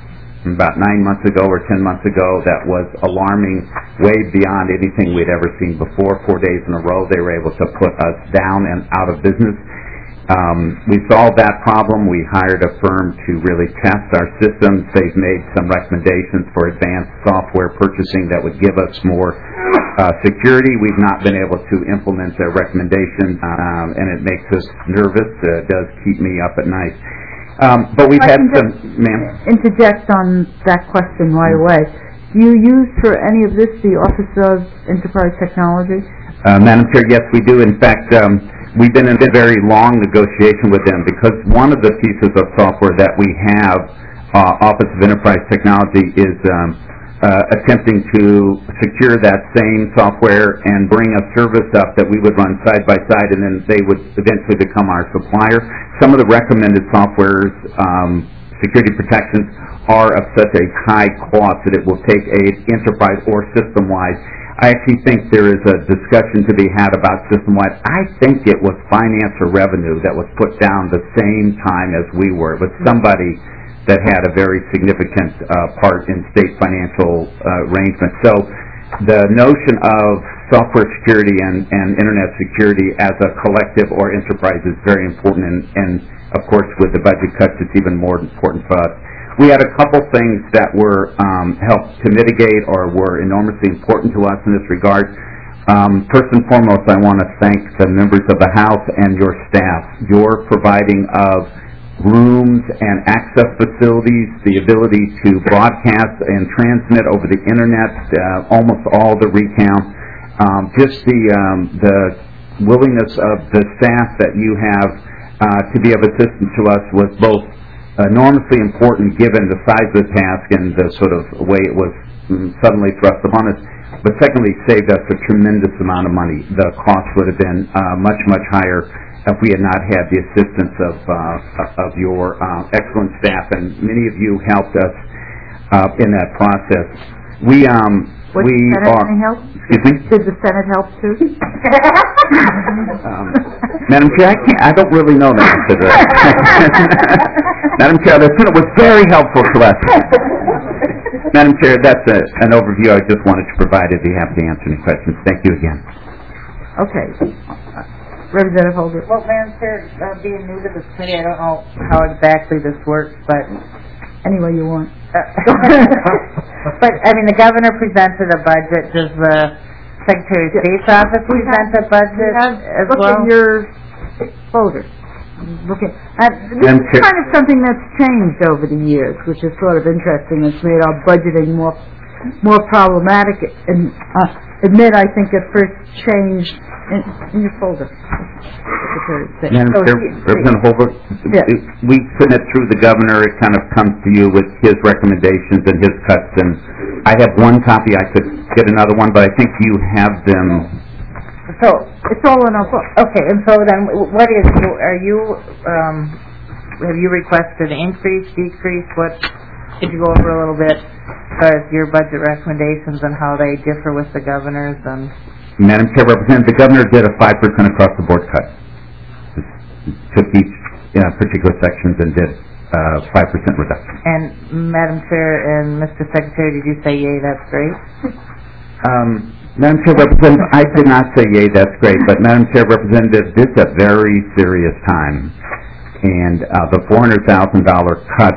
about nine months ago or ten months ago that was alarming, way beyond anything we'd ever seen before. Four days in a row, they were able to put us down and out of business. Um, we solved that problem. We hired a firm to really test our systems. They've made some recommendations for advanced software purchasing that would give us more uh, security. We've not been able to implement their recommendations, um, and it makes us nervous. Uh, it does keep me up at night. Um, but we've
I
had
can
some,
just
ma'am.
interject on that question right away. Do you use for any of this the Office of Enterprise Technology?
Uh, Madam Chair, yes, we do. In fact, um, we've been in a very long negotiation with them because one of the pieces of software that we have, uh, Office of Enterprise Technology, is um, uh, attempting to secure that same software and bring a service up that we would run side by side, and then they would eventually become our supplier. Some of the recommended software's um, security protections are of such a high cost that it will take a enterprise or system-wide. I actually think there is a discussion to be had about system-wide. I think it was finance or revenue that was put down the same time as we were. It was somebody that had a very significant uh, part in state financial uh, arrangements. So the notion of software security and, and internet security as a collective or enterprise is very important, and, and of course with the budget cuts it's even more important for us. We had a couple things that were um, helped to mitigate or were enormously important to us in this regard. Um, first and foremost, I want to thank the members of the House and your staff. Your providing of rooms and access facilities, the ability to broadcast and transmit over the internet, uh, almost all the recounts, um, just the um, the willingness of the staff that you have uh, to be of assistance to us was both enormously important given the size of the task and the sort of way it was suddenly thrust upon us, but secondly saved us a tremendous amount of money. The cost would have been uh, much, much higher if we had not had the assistance of uh, of your uh, excellent staff, and many of you helped us uh, in that process. We um
Would
we
the Senate
are.
any help?
Excuse me.
Did the Senate help too?
um, Madam Chair, I can't. I don't really know the answer to that. Madam Chair, the Senate was very helpful to us. Madam Chair, that's a, an overview I just wanted to provide. I'd be happy to answer any questions. Thank you again.
Okay. Representative Holder.
Well, Madam Chair, uh, being new to this committee, I don't know how exactly this works, but
any way you want.
But, I mean, the governor presented a budget. Does the Secretary of State's office
We
present
have-
a budget
have,
as
look
well?
in your folder. Look at, uh, this
Madam
is
Chair.
kind of something that's changed over the years, which is sort of interesting. It's made our budgeting more more problematic. And uh, admit, I think it first changed in, in your folder. Secretary of State.
Madam
So
Chair,
he-
Representative Holbrook,
Yeah.
it- we submit through the governor. It kind of comes to you with his recommendations and his cuts. And I have one copy I could get another one, but I think you have them.
So, it's all in our book. Okay, and so then, what is, are you, um, have you requested increase, decrease, what, could you go over a little bit as far as your budget recommendations and how they differ with the governor's and...
Madam Chair, Representative, the governor did a five percent across the board cut. Took each uh, particular sections and did uh, five percent reduction.
And Madam Chair and Mister Secretary, did you say yay, that's great?
Um, Madam Chair, Representative, I did not say yay, that's great, but Madam Chair, Representative, this is a very serious time. And uh, the four hundred thousand dollars cut,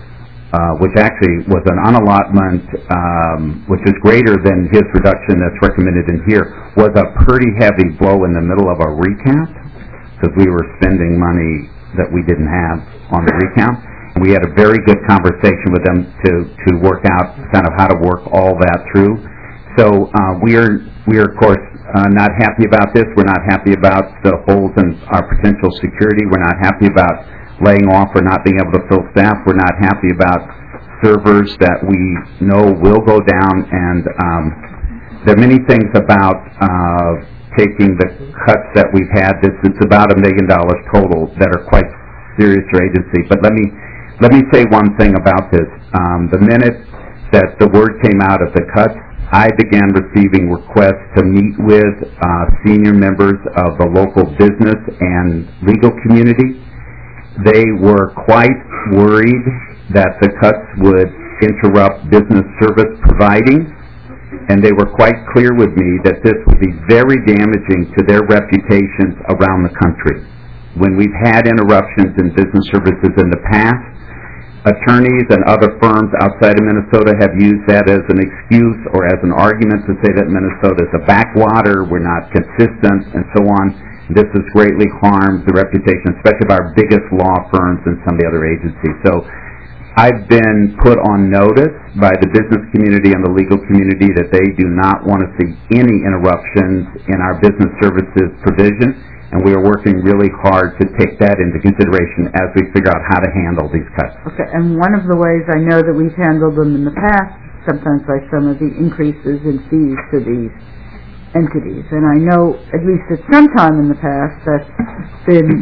uh, which actually was an unallotment, um, which is greater than his reduction that's recommended in here, was a pretty heavy blow in the middle of a recount, because we were spending money that we didn't have on the recount. And we had a very good conversation with them to, to work out kind of how to work all that through. So uh, we are, we are of course, uh, not happy about this. We're not happy about the holes in our potential security. We're not happy about laying off or not being able to fill staff. We're not happy about servers that we know will go down. And um, there are many things about uh, taking the cuts that we've had. This is about a million dollars total that are quite serious for agency. But let me let me say one thing about this. Um, the minute that the word came out of the cuts, I began receiving requests to meet with uh, senior members of the local business and legal community. They were quite worried that the cuts would interrupt business service providing, and they were quite clear with me that this would be very damaging to their reputations around the country. When we've had interruptions in business services in the past, attorneys and other firms outside of Minnesota have used that as an excuse or as an argument to say that Minnesota is a backwater, we're not consistent, and so on. This has greatly harmed the reputation, especially of our biggest law firms and some of the other agencies. So I've been put on notice by the business community and the legal community that they do not want to see any interruptions in our business services provision, and we are working really hard to take that into consideration as we figure out how to handle these cuts.
Okay, and one of the ways I know that we've handled them in the past, sometimes by some of the increases in fees to these entities, and I know at least at some time in the past that's been,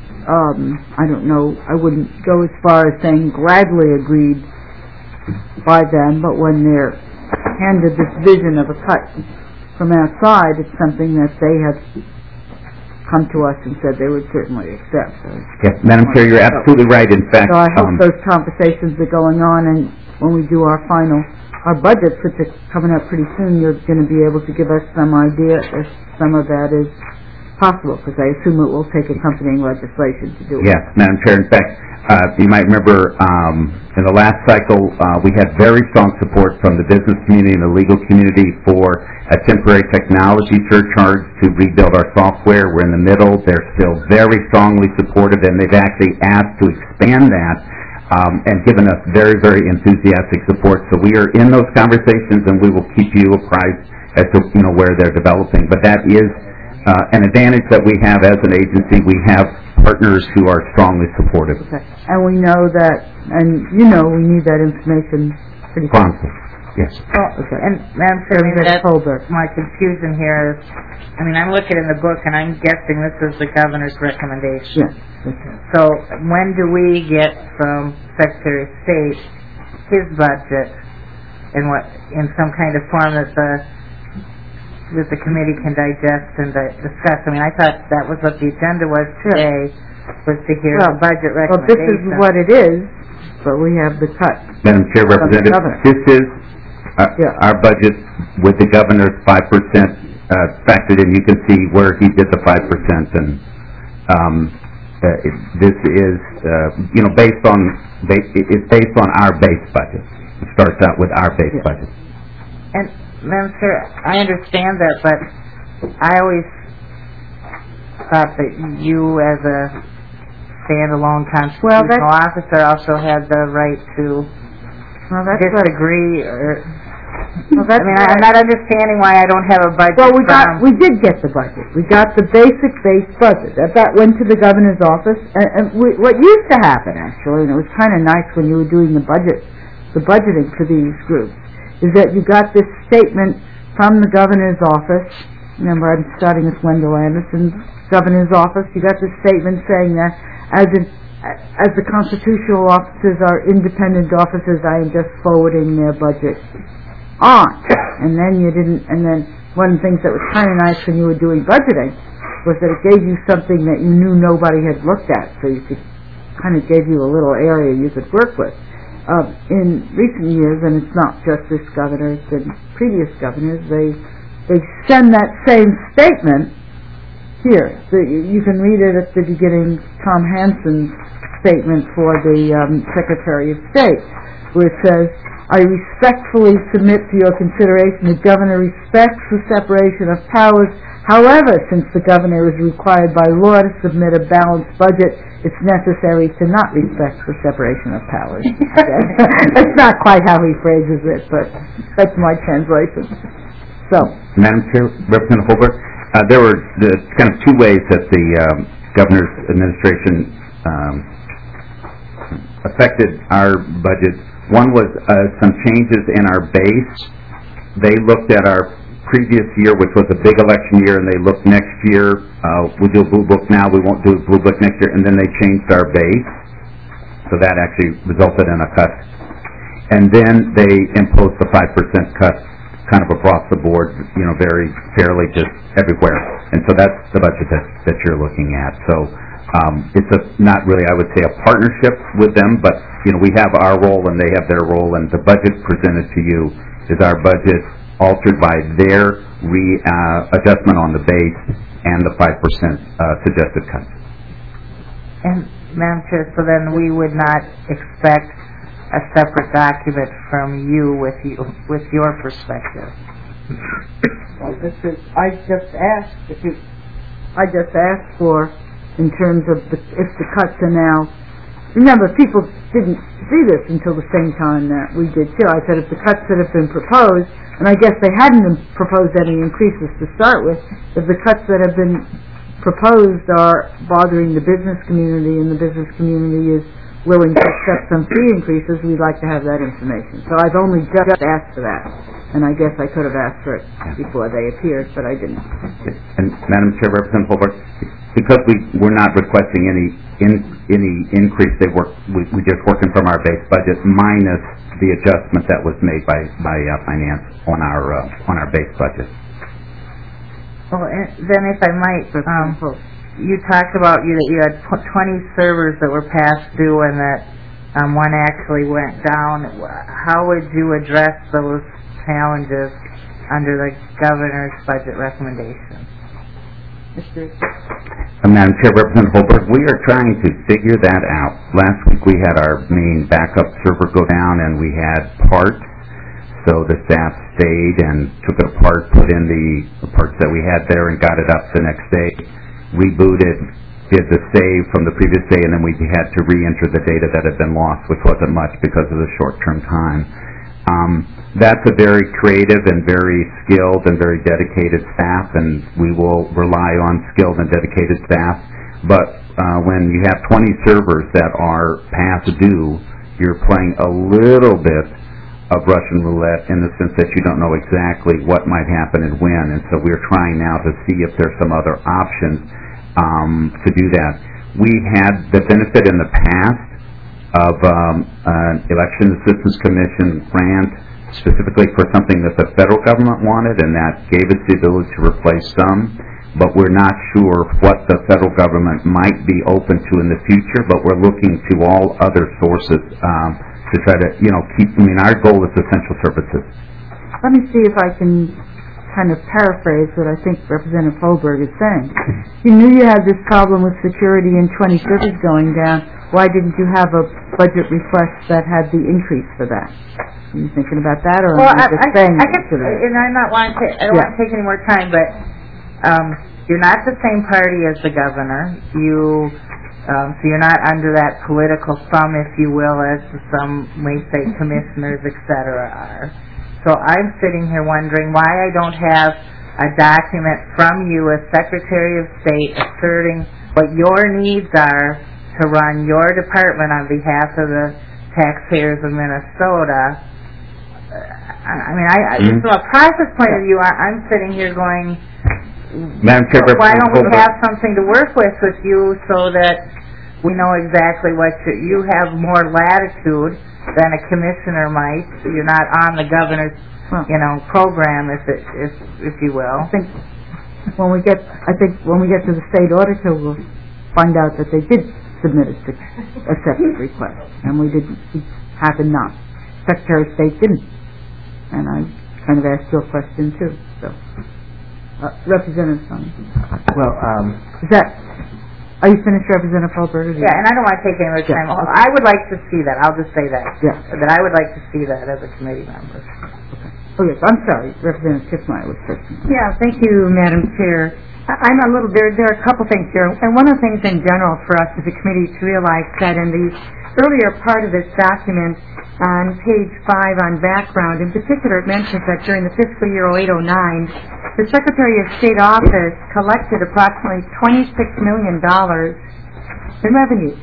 um, I don't know, I wouldn't go as far as saying gladly agreed by them, but when they're handed this vision of a cut from outside, it's something that they have come to us and said they would certainly accept. So
yes, Madam Chair, you're absolutely right. In fact,
so I hope
um,
those conversations are going on, and when we do our final our budgets, which are coming up pretty soon, you're going to be able to give us some idea if some of that is possible, because I assume it will take accompanying legislation to do it.
Yes, Madam Chair. In fact, uh, you might remember um, in the last cycle, uh, we had very strong support from the business community and the legal community for a temporary technology surcharge to rebuild our software. We're in the middle. They're still very strongly supportive, and they've actually asked to expand that Um, and given us very, very enthusiastic support. So we are in those conversations, and we will keep you apprised as to you know where they're developing. But that is uh, an advantage that we have as an agency. We have partners who are strongly supportive.
Okay. And we know that, and you know, we need that information pretty
promptly. Yes.
Well, okay. And Madam Chair, I mean, that's my confusion here is, I mean, I'm looking in the book, and I'm guessing this is the governor's recommendation.
Yes.
So when do we get from Secretary of State his budget in what in some kind of form that the that the committee can digest and di- discuss? I mean, I thought that was what the agenda was today, was to hear
well,
the budget
recommendation. Well, this is what it is, but we have the cut.
Madam Chair, Representative, this is uh, yeah. our budget with the governor's five percent uh, factored in. You can see where he did the five percent, and um, Uh, it, this is, uh, you know, based on, base, it, it's based on our base budget. It starts out with our base yeah. budget.
And, Madam Chair, I understand that, but I always thought that you, as a standalone constitutional well, officer, also had the right to well, disagree or... Well, that's I mean, I'm not understanding why I don't have a budget.
Well, we got,
from
we did get the budget. We got the basic base budget. That, that went to the governor's office. And, and we, what used to happen, actually, and it was kind of nice when you were doing the budget, the budgeting for these groups, is that you got this statement from the governor's office. Remember, I'm starting with Wendell Anderson's governor's office. You got this statement saying that as in, as the constitutional officers are independent officers, I am just forwarding their budget on. And then you didn't, and then one of the things that was kind of nice when you were doing budgeting was that it gave you something that you knew nobody had looked at, so you could kind of gave you a little area you could work with. Uh, in recent years, and it's not just this governor, it's been previous governors, they they send that same statement here. So you can read it at the beginning, Tom Hansen's statement for the um, Secretary of State, where it says, I respectfully submit to your consideration the governor respects the separation of powers. However, since the governor is required by law to submit a balanced budget, it's necessary to not respect the separation of powers. That's not quite how he phrases it, but that's my translation. So,
Madam Chair, Representative Holbrook, uh, there were the, kind of two ways that the um, governor's administration um, affected our budget. One was uh, some changes in our base. They looked at our previous year, which was a big election year, and they looked next year, uh, we'll do a blue book now, we won't do a blue book next year, and then they changed our base. So that actually resulted in a cut. And then they imposed the five percent cut kind of across the board, you know, very fairly just everywhere. And so that's the budget that, that you're looking at. So um, it's a, not really, I would say, a partnership with them, but, you know, we have our role and they have their role, and the budget presented to you is our budget altered by their re, uh, adjustment on the base and the five percent uh, suggested cut.
And, Madam Chair, so then we would not expect a separate document from you with you with your perspective.
Well, this is, I just asked if you, I just asked for, in terms of the, if the cuts are now. Remember, people didn't see this until the same time that we did too. I said if the cuts that have been proposed, and I guess they hadn't proposed any increases to start with, if the cuts that have been proposed are bothering the business community and the business community is willing to accept some fee increases, we'd like to have that information. So I've only just asked for that, and I guess I could have asked for it before they appeared, but I didn't.
And Madam Chair, Representative Holbrook, because we we're not requesting any in, any increase, they work we we just working from our base budget minus the adjustment that was made by by uh, finance on our uh, on our base budget.
Well, then if I might, um, you talked about you that you had twenty servers that were past due and that um, one actually went down. How would you address those challenges under the governor's budget recommendation?
Mister
Uh, Madam Chair, Representative Holbrook, we are trying to figure that out. Last week we had our main backup server go down and we had parts, so the staff stayed and took it apart, put in the parts that we had there and got it up the next day, rebooted, did the save from the previous day, and then we had to re-enter the data that had been lost, which wasn't much because of the short-term time. Um, that's a very creative and very skilled and very dedicated staff, and we will rely on skilled and dedicated staff. But uh, when you have twenty servers that are past due, you're playing a little bit of Russian roulette in the sense that you don't know exactly what might happen and when. And so we're trying now to see if there's some other options um, to do that. We had the benefit in the past of um, an Election Assistance Commission grant specifically for something that the federal government wanted, and that gave us the ability to replace some, but we're not sure what the federal government might be open to in the future, but we're looking to all other sources um, to try to, you know, keep, I mean, our goal is essential services.
Let me see if I can kind of paraphrase what I think Representative Holberg is saying. You knew you had this problem with security and twenty servers going down. Why didn't you have a budget request that had the increase for that? Are you thinking about that, or
well,
am I
I,
just
I,
saying
I guess, and I'm not wanting to, I don't
yeah.
want to take any more time, but um, you're not the same party as the governor. You, um, so you're not under that political thumb, if you will, as some may say commissioners, et cetera, are. So I'm sitting here wondering why I don't have a document from you as Secretary of State asserting what your needs are to run your department on behalf of the taxpayers of Minnesota. I mean, I, I
Mhm.
from a process point of view, I, I'm sitting here going,
Madam Chair,
why don't we
Representative
have something to work with with you so that we know exactly what you, you have more latitude than a commissioner might. You're not on the governor's, you know, program, if it, if if you will.
I think when we get, I think when we get to the state auditor, we'll find out that they did submit a, se- a separate request, and we didn't, we happened not. Secretary of State didn't, and I kind of asked your question too. So, uh, Representative Sonny.
Well, um,
Is that, are you finished, Representative Holberg?
Yeah, and I don't want to take any more time. I would like to see that. I'll just say that.
Yeah.
That I would like to see that as a committee member.
Oh, yes, I'm sorry. Representative Kiffmeyer was first.
Yeah, thank you, Madam Chair. I- I'm a little, there, there are a couple things here, and one of the things in general for us as a committee to realize that in the earlier part of this document, on page five on background, in particular it mentions that during the fiscal year oh eight oh nine, the Secretary of State office collected approximately twenty-six million dollars in revenue.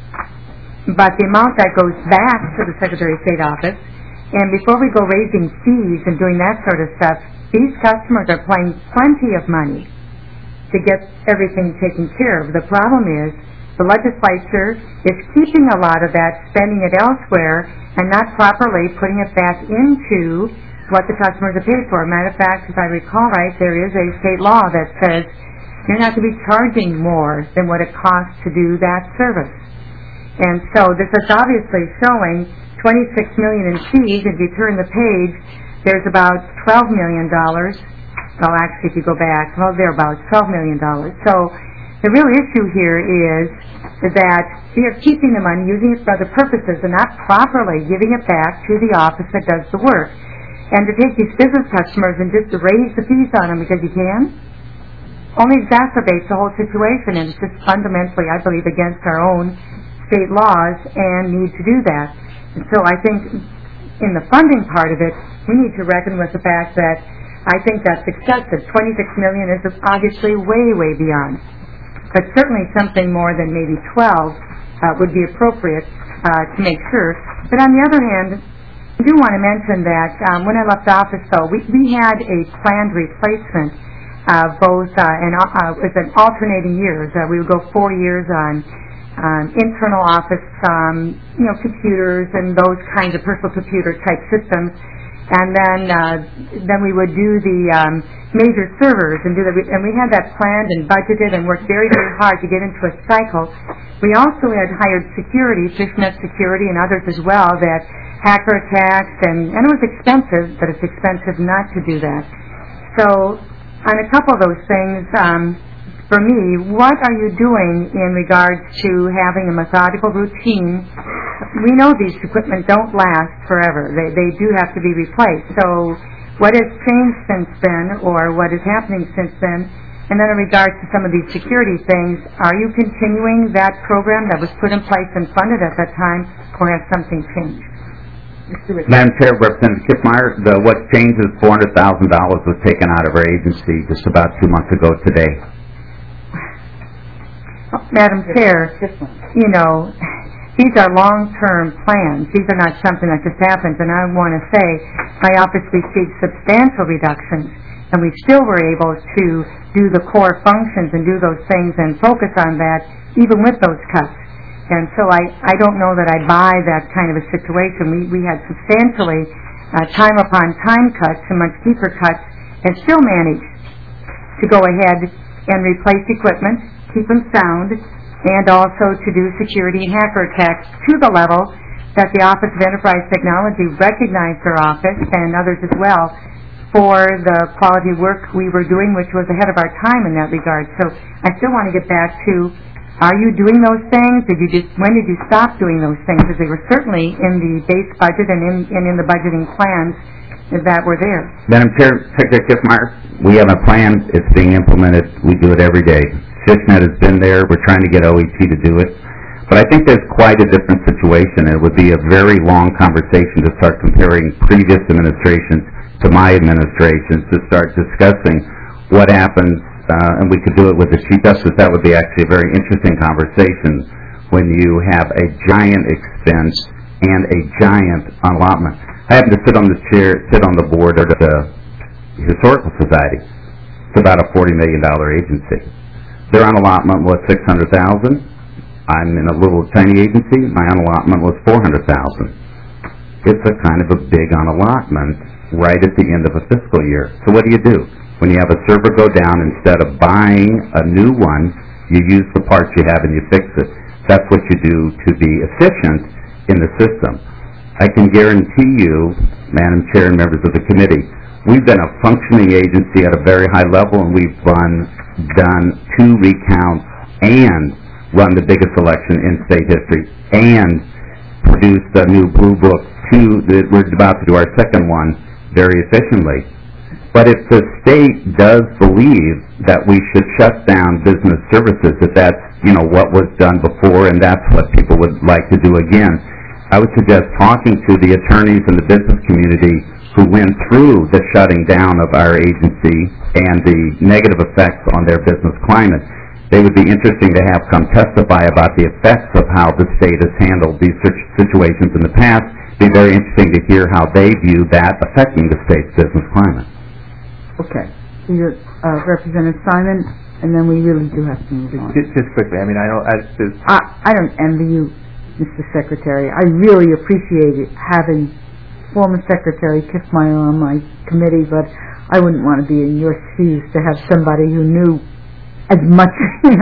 But the amount that goes back to the Secretary of State office, and before we go raising fees and doing that sort of stuff, these customers are paying plenty of money to get everything taken care of. The problem is the legislature is keeping a lot of that, spending it elsewhere, and not properly putting it back into what the customers are paid for. Matter of fact, if I recall right, there is a state law that says you're not to be charging more than what it costs to do that service. And so this is obviously showing twenty-six million dollars in fees. If you turn the page, there's about twelve million dollars. Well, actually, if you go back, well, they're about twelve million dollars. So the real issue here is that we are keeping the money, using it for other purposes, and not properly giving it back to the office that does the work. And to take these business customers and just to raise the fees on them because you can, only exacerbates the whole situation, and it's just fundamentally, I believe, against our own state laws and need to do that. And so I think in the funding part of it, we need to reckon with the fact that I think that's excessive. twenty-six million dollars is obviously way, way beyond. But certainly something more than maybe twelve uh, would be appropriate uh, to make sure. But on the other hand, I do want to mention that um, when I left office, though, we, we had a planned replacement of both uh, an, uh, with an alternating years. Uh, we would go four years on um, internal office, um, you know, computers and those kinds of personal computer type systems. And then uh, then we would do the um, major servers and do the, and we had that planned and budgeted and worked very, very hard to get into a cycle. We also had hired security, Fishnet Security and others as well, that hacker attacks, and, and it was expensive, but it's expensive not to do that. So on a couple of those things, um, for me, what are you doing in regards to having a methodical routine? We know these equipment don't last forever. They they do have to be replaced. So what has changed since then, or what is happening since then? And then in regards to some of these security things, are you continuing that program that was put in place and funded at that time, or has something changed?
Madam Chair, Representative Kiffmeyer, the what changed is four hundred thousand dollars was taken out of our agency just about two months ago today.
Madam Chair, you know, these are long-term plans. These are not something that just happens. And I want to say my office received substantial reductions, and we still were able to do the core functions and do those things and focus on that even with those cuts. And so I, I don't know that I buy that kind of a situation. We, we had substantially uh, time upon time cuts and much deeper cuts and still managed to go ahead and replace equipment, keep them sound, and also to do security and hacker attacks to the level that the Office of Enterprise Technology recognized our office and others as well for the quality work we were doing, which was ahead of our time in that regard. So I still want to get back to, are you doing those things? Did you just, when did you stop doing those things? Because they were certainly in the base budget and in, and in the budgeting plans that were there.
Madam Chair, Secretary Kiffmeyer, we have a plan. It's being implemented. We do it every day. Fishnet has been there. We're trying to get O E T to do it. But I think there's quite a different situation. It would be a very long conversation to start comparing previous administrations to my administration, to start discussing what happens, uh, and we could do it with the Chief Justice. That would be actually a very interesting conversation when you have a giant expense and a giant allotment. I happen to sit on the chair, sit on the board of the Historical Society. It's about a forty million dollar agency. Their unallotment was six hundred thousand dollars. I'm in a little tiny agency. My unallotment was four hundred thousand dollars. It's a kind of a big unallotment right at the end of a fiscal year. So what do you do? When you have a server go down, instead of buying a new one, you use the parts you have and you fix it. That's what you do to be efficient in the system. I can guarantee you, Madam Chair and members of the committee, we've been a functioning agency at a very high level, and we've run, done two recounts and run the biggest election in state history and produced a new Blue Book two that we're about to do our second one very efficiently. But if the state does believe that we should shut down business services, if that's, you know, what was done before and that's what people would like to do again, I would suggest talking to the attorneys in the business community who went through the shutting down of our agency and the negative effects on their business climate. They would be interesting to have come testify about the effects of how the state has handled these situations in the past. It'd be very interesting to hear how they view that affecting the state's business climate.
Okay. So you're, uh, Representative Simon, and then we really do have to move on.
Just, just quickly, I mean, I don't... I,
I, I don't envy you, Mister Secretary. I really appreciate it, having former Secretary Kiffmeyer on my committee, but I wouldn't want to be in your shoes to have somebody who knew as much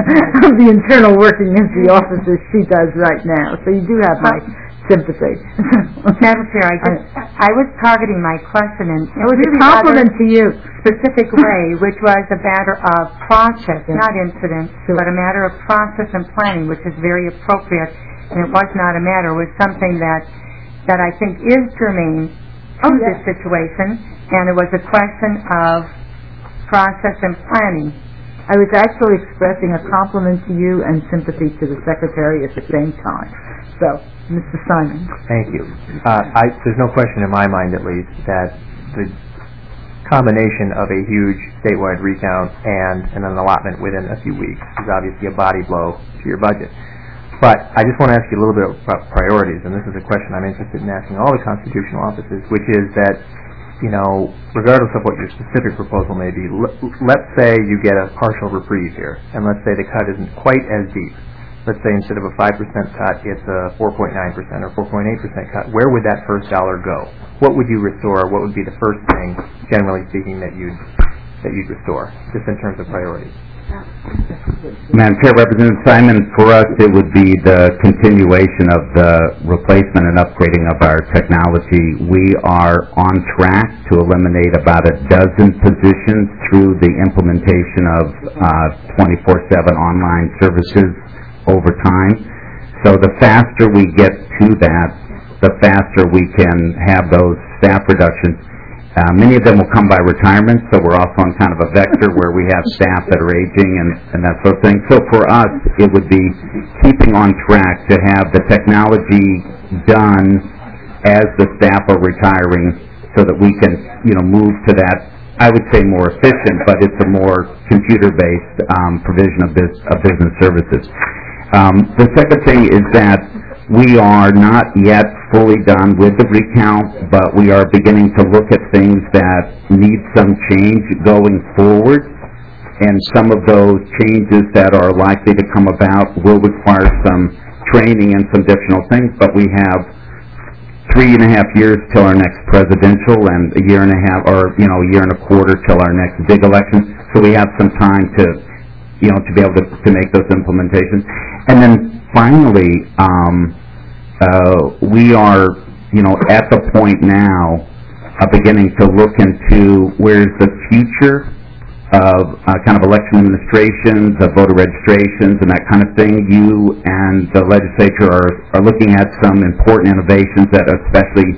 of the internal working as the office as she does right now. So you do have my sympathy.
Madam Chair, I just, I was targeting my question in
it was a compliment to you.
Specific way, which was a matter of process, not incident, but a matter of process and planning, which is very appropriate. And it was not a matter, it was something that that I think is germane to
oh,
this
yeah.
situation, and it was a question of process and planning.
I was actually expressing a compliment to you and sympathy to the Secretary at the same time. So, Mister Simon.
Thank you. Uh, I, there's no question in my mind, at least, that the combination of a huge statewide recount and, and an allotment within a few weeks is obviously a body blow to your budget. But I just want to ask you a little bit about priorities, and this is a question I'm interested in asking all the constitutional offices, which is that, you know, regardless of what your specific proposal may be, l- let's say you get a partial reprieve here, and let's say the cut isn't quite as deep. Let's say instead of a five percent cut, it's a four point nine percent or four point eight percent cut. Where would that first dollar go? What would you restore? What would be the first thing, generally speaking, that you'd, that you'd restore, just in terms of priorities?
Madam Chair, Representative Simon, for us it would be the continuation of the replacement and upgrading of our technology. We are on track to eliminate about a dozen positions through the implementation of uh, twenty-four seven online services over time. So the faster we get to that, the faster we can have those staff reductions. Uh, many of them will come by retirement, so we're also on kind of a vector where we have staff that are aging and, and that sort of thing. So for us, it would be keeping on track to have the technology done as the staff are retiring so that we can, you know, move to that, I would say more efficient, but it's a more computer-based um, provision of, this, of business services. Um, the second thing is that we are not yet fully done with the recount, but we are beginning to look at things that need some change going forward. And some of those changes that are likely to come about will require some training and some additional things, but we have three and a half years till our next presidential and a year and a half, or, you know, a year and a quarter till our next big election. So we have some time to, you know, to be able to, to make those implementations. And then finally, um, uh, we are, you know, at the point now uh, beginning to look into where's the future of uh, kind of election administrations, of voter registrations, and that kind of thing. You and the legislature are, are looking at some important innovations that especially,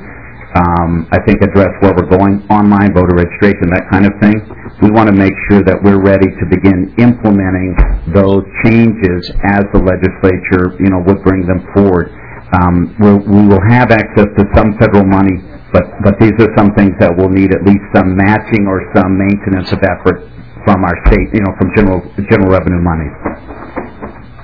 um, I think, address where we're going, online voter registration, that kind of thing. We want to make sure that we're ready to begin implementing those changes as the legislature, you know, would bring them forward. Um, we'll, we will have access to some federal money, but, but these are some things that will need at least some matching or some maintenance of effort from our state, you know, from general general revenue money.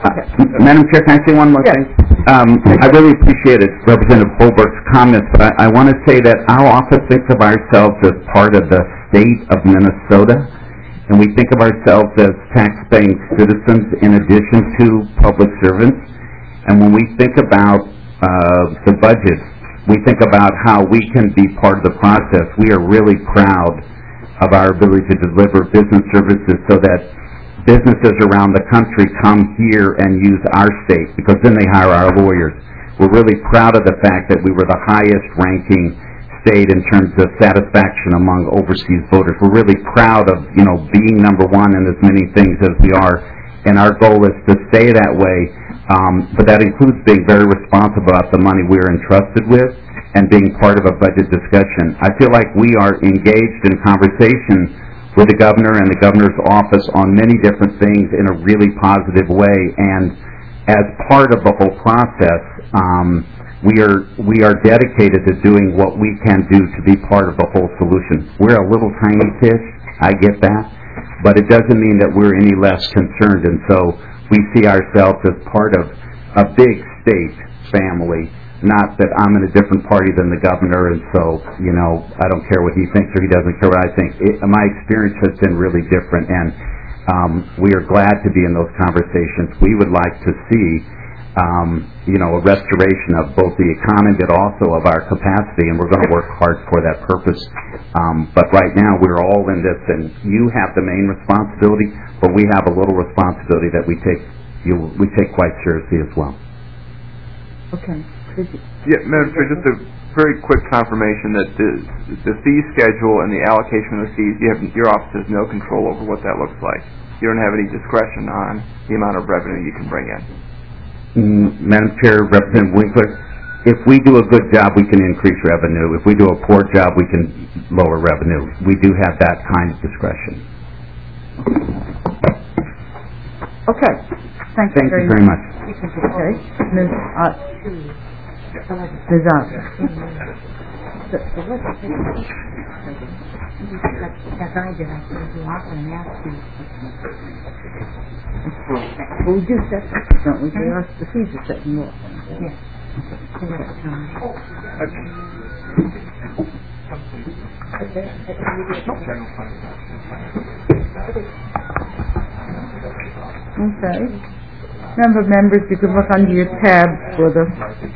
Madam Chair, can I say one more
Yes.
thing? Um, I really appreciated Representative Holberg's comments, but I, I want to say that our office thinks of ourselves as part of the state of Minnesota, and we think of ourselves as tax-paying citizens in addition to public servants. And when we think about uh, the budget, we think about how we can be part of the process. We are really proud of our ability to deliver business services so that businesses around the country come here and use our state, because then they hire our lawyers. We're really proud of the fact that we were the highest ranking state in terms of satisfaction among overseas voters. We're really proud of, you know, being number one in as many things as we are, and our goal is to stay that way, um, but that includes being very responsible about the money we're entrusted with and being part of a budget discussion. I feel like we are engaged in conversation with the governor and the governor's office on many different things in a really positive way, and as part of the whole process, um, we are we are dedicated to doing what we can do to be part of the whole solution. We're a little tiny fish, I get that, but it doesn't mean that we're any less concerned, and so we see ourselves as part of a big state family. Not that I'm in a different party than the governor, and so, you know, I don't care what he thinks or he doesn't care what I think. It, my experience has been really different, and um, we are glad to be in those conversations. We would like to see, um, you know, a restoration of both the economy but also of our capacity, and we're going to work hard for that purpose. Um, but right now, we're all in this, and you have the main responsibility, but we have a little responsibility that we take, you, we take quite seriously as well.
Okay.
Yeah, Madam Chair, just a very quick confirmation that the, the fee schedule and the allocation of the fees, you have, your office has no control over what that looks like. You don't have any discretion on the amount of revenue you can bring in.
Mm, Madam Chair, Representative Winkler, if we do a good job, we can increase revenue. If we do a poor job, we can lower revenue. We do have that kind of discretion.
Okay. Thank,
Thank
you very
you very
much.
much.
Okay. Miz Ott. Miz Ott.
As I did, I said you often and asked you.
Well, we do set, don't we? They are, the fees are set more.
Yes.
Okay. Number of members, you can look under your tab for the...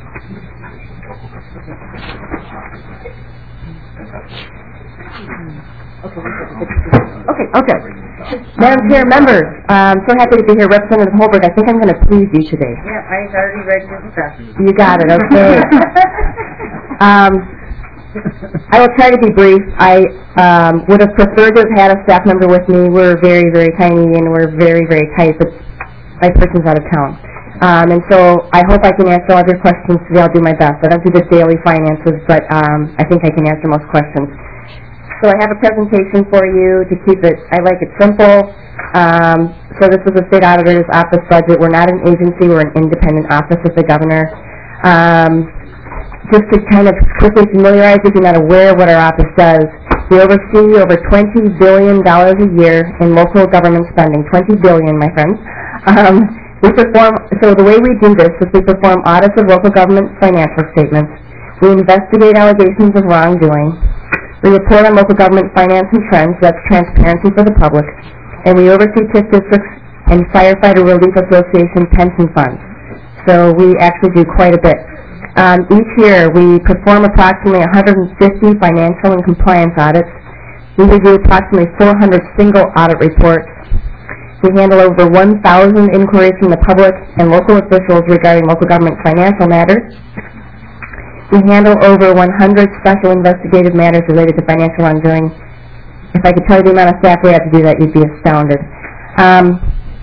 Okay.
Okay.
Madam Chair, members, I'm so happy to be here. Representative Holberg, I think I'm going to please you today.
Yeah, I already read your stuff.
You got it, okay. um, I will try to be brief. I um, would have preferred to have had a staff member with me. We're very, very tiny and we're very, very tight, but my person's out of town. Um, and so I hope I can answer all of your questions today. I'll do my best. I don't do the daily finances, but um, I think I can answer most questions. So I have a presentation for you to keep it, I like it simple. Um, so this is the State Auditor's Office budget. We're not an agency. We're an independent office of the governor. Um, just to kind of quickly familiarize if you're not aware of what our office does, we oversee over twenty billion dollars a year in local government spending. twenty billion dollars, my friends. Um, we perform, so the way we do this is we perform audits of local government financial statements. We investigate allegations of wrongdoing. We report on local government finance and trends, that's transparency for the public, and we oversee TIF districts and Firefighter Relief Association pension funds. So we actually do quite a bit. Um, each year we perform approximately one hundred fifty financial and compliance audits. We review approximately four hundred single audit reports. We handle over one thousand inquiries from the public and local officials regarding local government financial matters. We handle over one hundred special investigative matters related to financial wrongdoing. If I could tell you the amount of staff we have to do that, you'd be astounded. Um,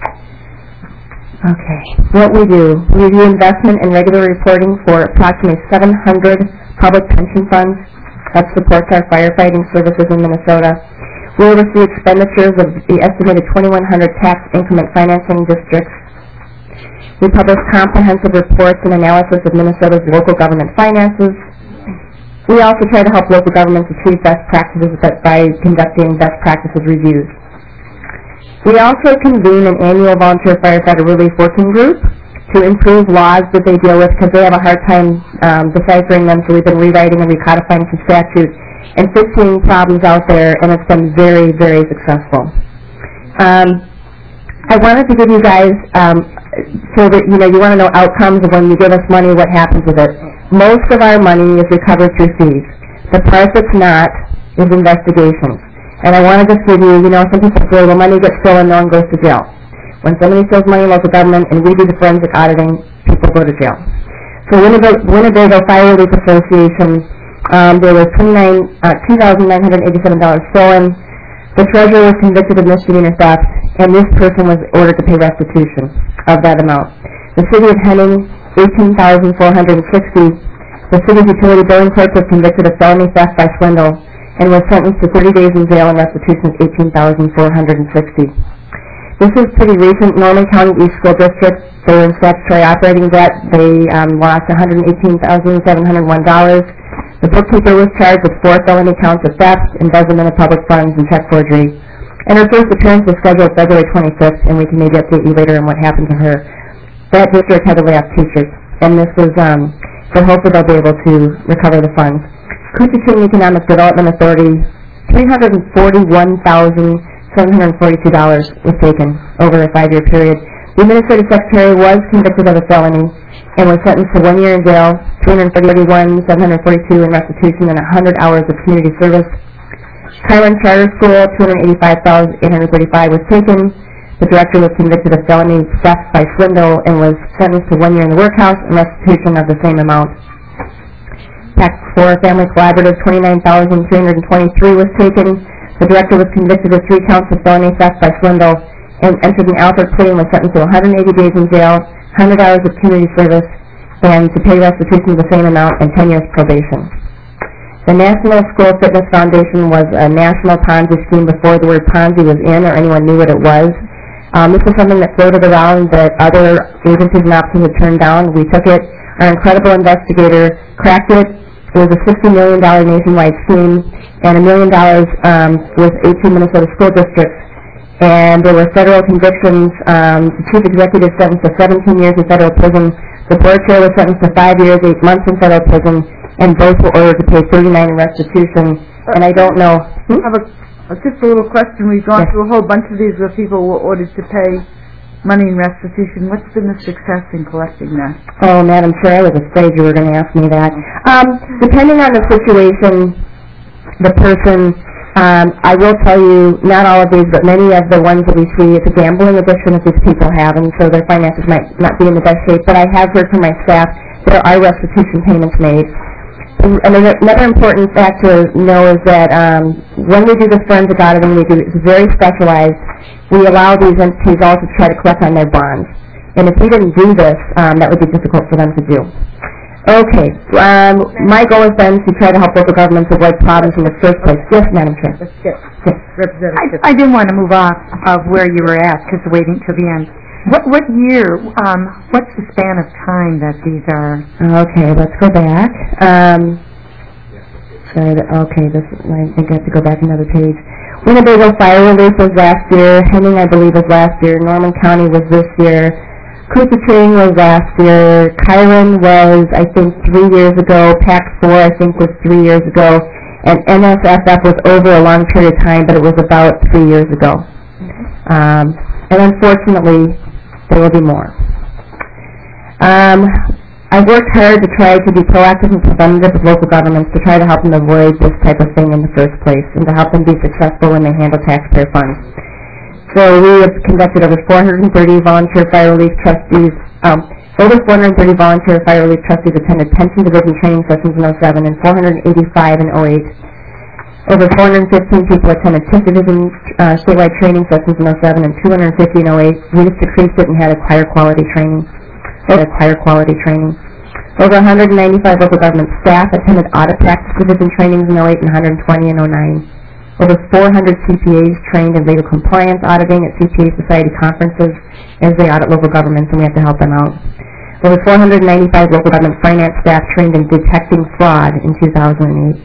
okay, what we do, we review investment and regular reporting for approximately seven hundred public pension funds that supports our firefighting services in Minnesota. We oversee expenditures of the estimated twenty-one hundred tax increment financing districts. We publish comprehensive reports and analysis of Minnesota's local government finances. We also try to help local governments achieve best practices by conducting best practices reviews.
We also convene an annual volunteer firefighter relief working group to improve laws that they deal with because they have a hard time um, deciphering them, so we've been rewriting and recodifying some statutes and fixing problems out there, and it's been very, very successful. Um, I wanted to give you guys, um, so that, you know, you want to know outcomes of when you give us money, what happens with it. Most of our money is recovered through fees. The part that's not is investigations. And I want to just give you, you know, some people say, well, money gets stolen, no one goes to jail. When somebody steals money in local government and we do the forensic auditing, people go to jail. So Winnebago, Winnebago Fire Relief Association, um, there was twenty-nine, uh, two thousand nine hundred eighty-seven dollars stolen. The treasurer was convicted of misdemeanor theft, and this person was ordered to pay restitution of that amount. The city of Henning, eighteen thousand four hundred sixty dollars. The city's utility billing clerk was convicted of felony theft by swindle and was sentenced to thirty days in jail and restitution of eighteen thousand four hundred sixty dollars. This is pretty recent. Norman County East School District, they were in statutory operating debt. They um, lost one hundred eighteen thousand seven hundred one dollars. The bookkeeper was charged with four felony counts of theft, embezzlement of public funds, and check forgery. And her first appearance was scheduled February twenty-fifth, and we can maybe update you later on what happened to her. That district had to lay off teachers, and this was, um, so hopefully they'll be able to recover the funds. Kootenai Economic Development Authority, three hundred forty-one thousand seven hundred forty-two dollars was taken over a five-year period. The administrative secretary was convicted of a felony and was sentenced to one year in jail, two hundred thirty-one thousand seven hundred forty-two dollars in restitution, and one hundred hours of community service. Kyron Charter School, two hundred eighty-five thousand eight hundred thirty-five dollars was taken. The director was convicted of felony theft by swindle and was sentenced to one year in the workhouse and restitution of the same amount. Tax four Family Collaborative, twenty-nine thousand three hundred twenty-three dollars was taken. The director was convicted of three counts of felony theft by swindle and entered an Alfred plea and was sentenced to one hundred eighty days in jail, one hundred hours of community service, and to pay restitution of the same amount and ten years probation. The National School Fitness Foundation was a national Ponzi scheme before the word Ponzi was in or anyone knew what it was. Um, this was something that floated around that other agencies and offices had turned down. We took it. Our incredible investigator cracked it. It was a sixty million dollars nationwide scheme, and a million dollars um, with eighteen Minnesota school districts. And there were federal convictions. Um, the chief executive sentenced to seventeen years in federal prison. The board chair was sentenced to five years, eight months in federal prison, and both were ordered to pay thirty-nine in restitution. And I don't know. Hmm?
I have a, a, just a little question. We've gone yes. through a whole bunch of these where people were ordered to pay money in restitution. What's been the success in collecting that?
Oh, Madam Chair, I was afraid you were going to ask me that. Um, depending on the situation, the person, um, I will tell you, not all of these, but many of the ones that we see, it's a gambling addiction that these people have, and so their finances might not be in the best shape. But I have heard from my staff there are restitution payments made. And another important fact to know is that um, when we do the forensic auditing, we do it's very specialized. We allow these entities also to try to collect on their bonds. And if we didn't do this, um, that would be difficult for them to do. Okay. Um, my goal has been to try to help local governments avoid problems in the first place. Yes, Madam Chair.
Let's get Representative.
I, I didn't want to move off of where you were at because waiting till the end. What what year, um, what's the span of time that these are?
Okay, let's go back. Um, sorry, okay, this I think I have to go back another page. Winnebago Fire Relief was last year. Henning, I believe, was last year. Norman County was this year. Kootenai was last year. Kyron was, I think, three years ago. PAC four, I think, was three years ago. And N S F F was over a long period of time, but it was about three years ago. Um, and unfortunately, there will be more. Um, I've worked hard to try to be proactive and preventative with local governments to try to help them avoid this type of thing in the first place and to help them be successful when they handle taxpayer funds. So we have conducted over four hundred thirty volunteer fire relief trustees, um, over four hundred thirty volunteer fire relief trustees attended pension division training sessions in oh seven and four hundred eighty-five in oh eight. Over four hundred fifteen people attended T I F division uh, statewide training sessions in oh seven and two hundred fifty in oh eight. We just decreased it and had a higher quality training. Had higher quality training. Over one hundred ninety-five local government staff attended audit practice division trainings in oh eight and one hundred twenty in oh nine. Over four hundred C P As trained in legal compliance auditing at C P A Society conferences as they audit local governments, and we have to help them out. Over four hundred ninety-five local government finance staff trained in detecting fraud in two thousand eight.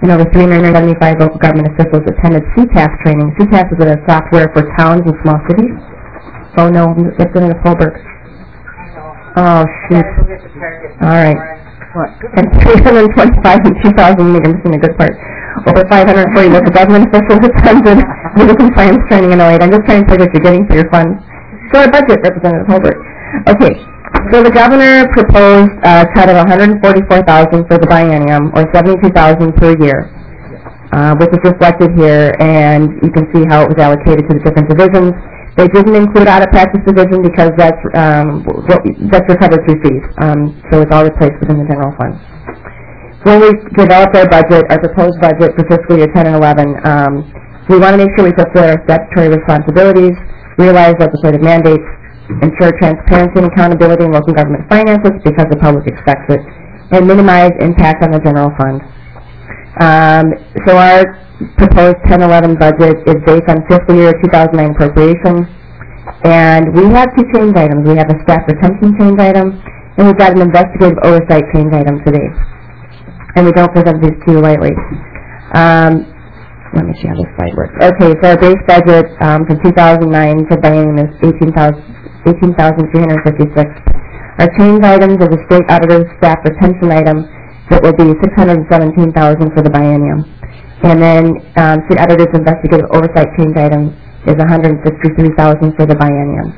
and over three hundred seventy-five local government officials attended C TAS training. C TAS is a software for towns and small cities. Oh no, Representative Holberg. Oh shoot. All right. What? And three hundred twenty-five in two thousand eight, I'm missing a good part. Over five hundred forty local government officials attended legal compliance training in oh eight. I'm just trying to figure what you're getting for your funds. So our budget, Representative Holberg. Okay, so the governor proposed a cut of one hundred forty-four thousand dollars for the biennium, or seventy-two thousand dollars per year, uh, which is reflected here, and you can see how it was allocated to the different divisions. They didn't include audit practice division because that's um, that's recovered through fees, um, so it's all replaced within the general fund. When we developed our budget, our proposed budget for fiscal year ten and eleven, um, we want to make sure we fulfill our statutory responsibilities, realize legislative mandates, ensure transparency and accountability in local government finances because the public expects it, and minimize impact on the general fund. Um, so our proposed ten eleven budget is based on fiscal year two thousand nine appropriations, and we have two change items. We have a staff retention change item, and we've got an investigative oversight change item today. And we don't present these to you lightly. Um, let me see how this slide works. Okay, so our base budget um, from two thousand nine for biennium is eighteen thousand three hundred fifty-six. Our change items is a state auditor's staff retention item that will be six hundred seventeen thousand dollars for the biennium. And then um, state auditor's investigative oversight change item is one hundred sixty-three thousand dollars for the biennium.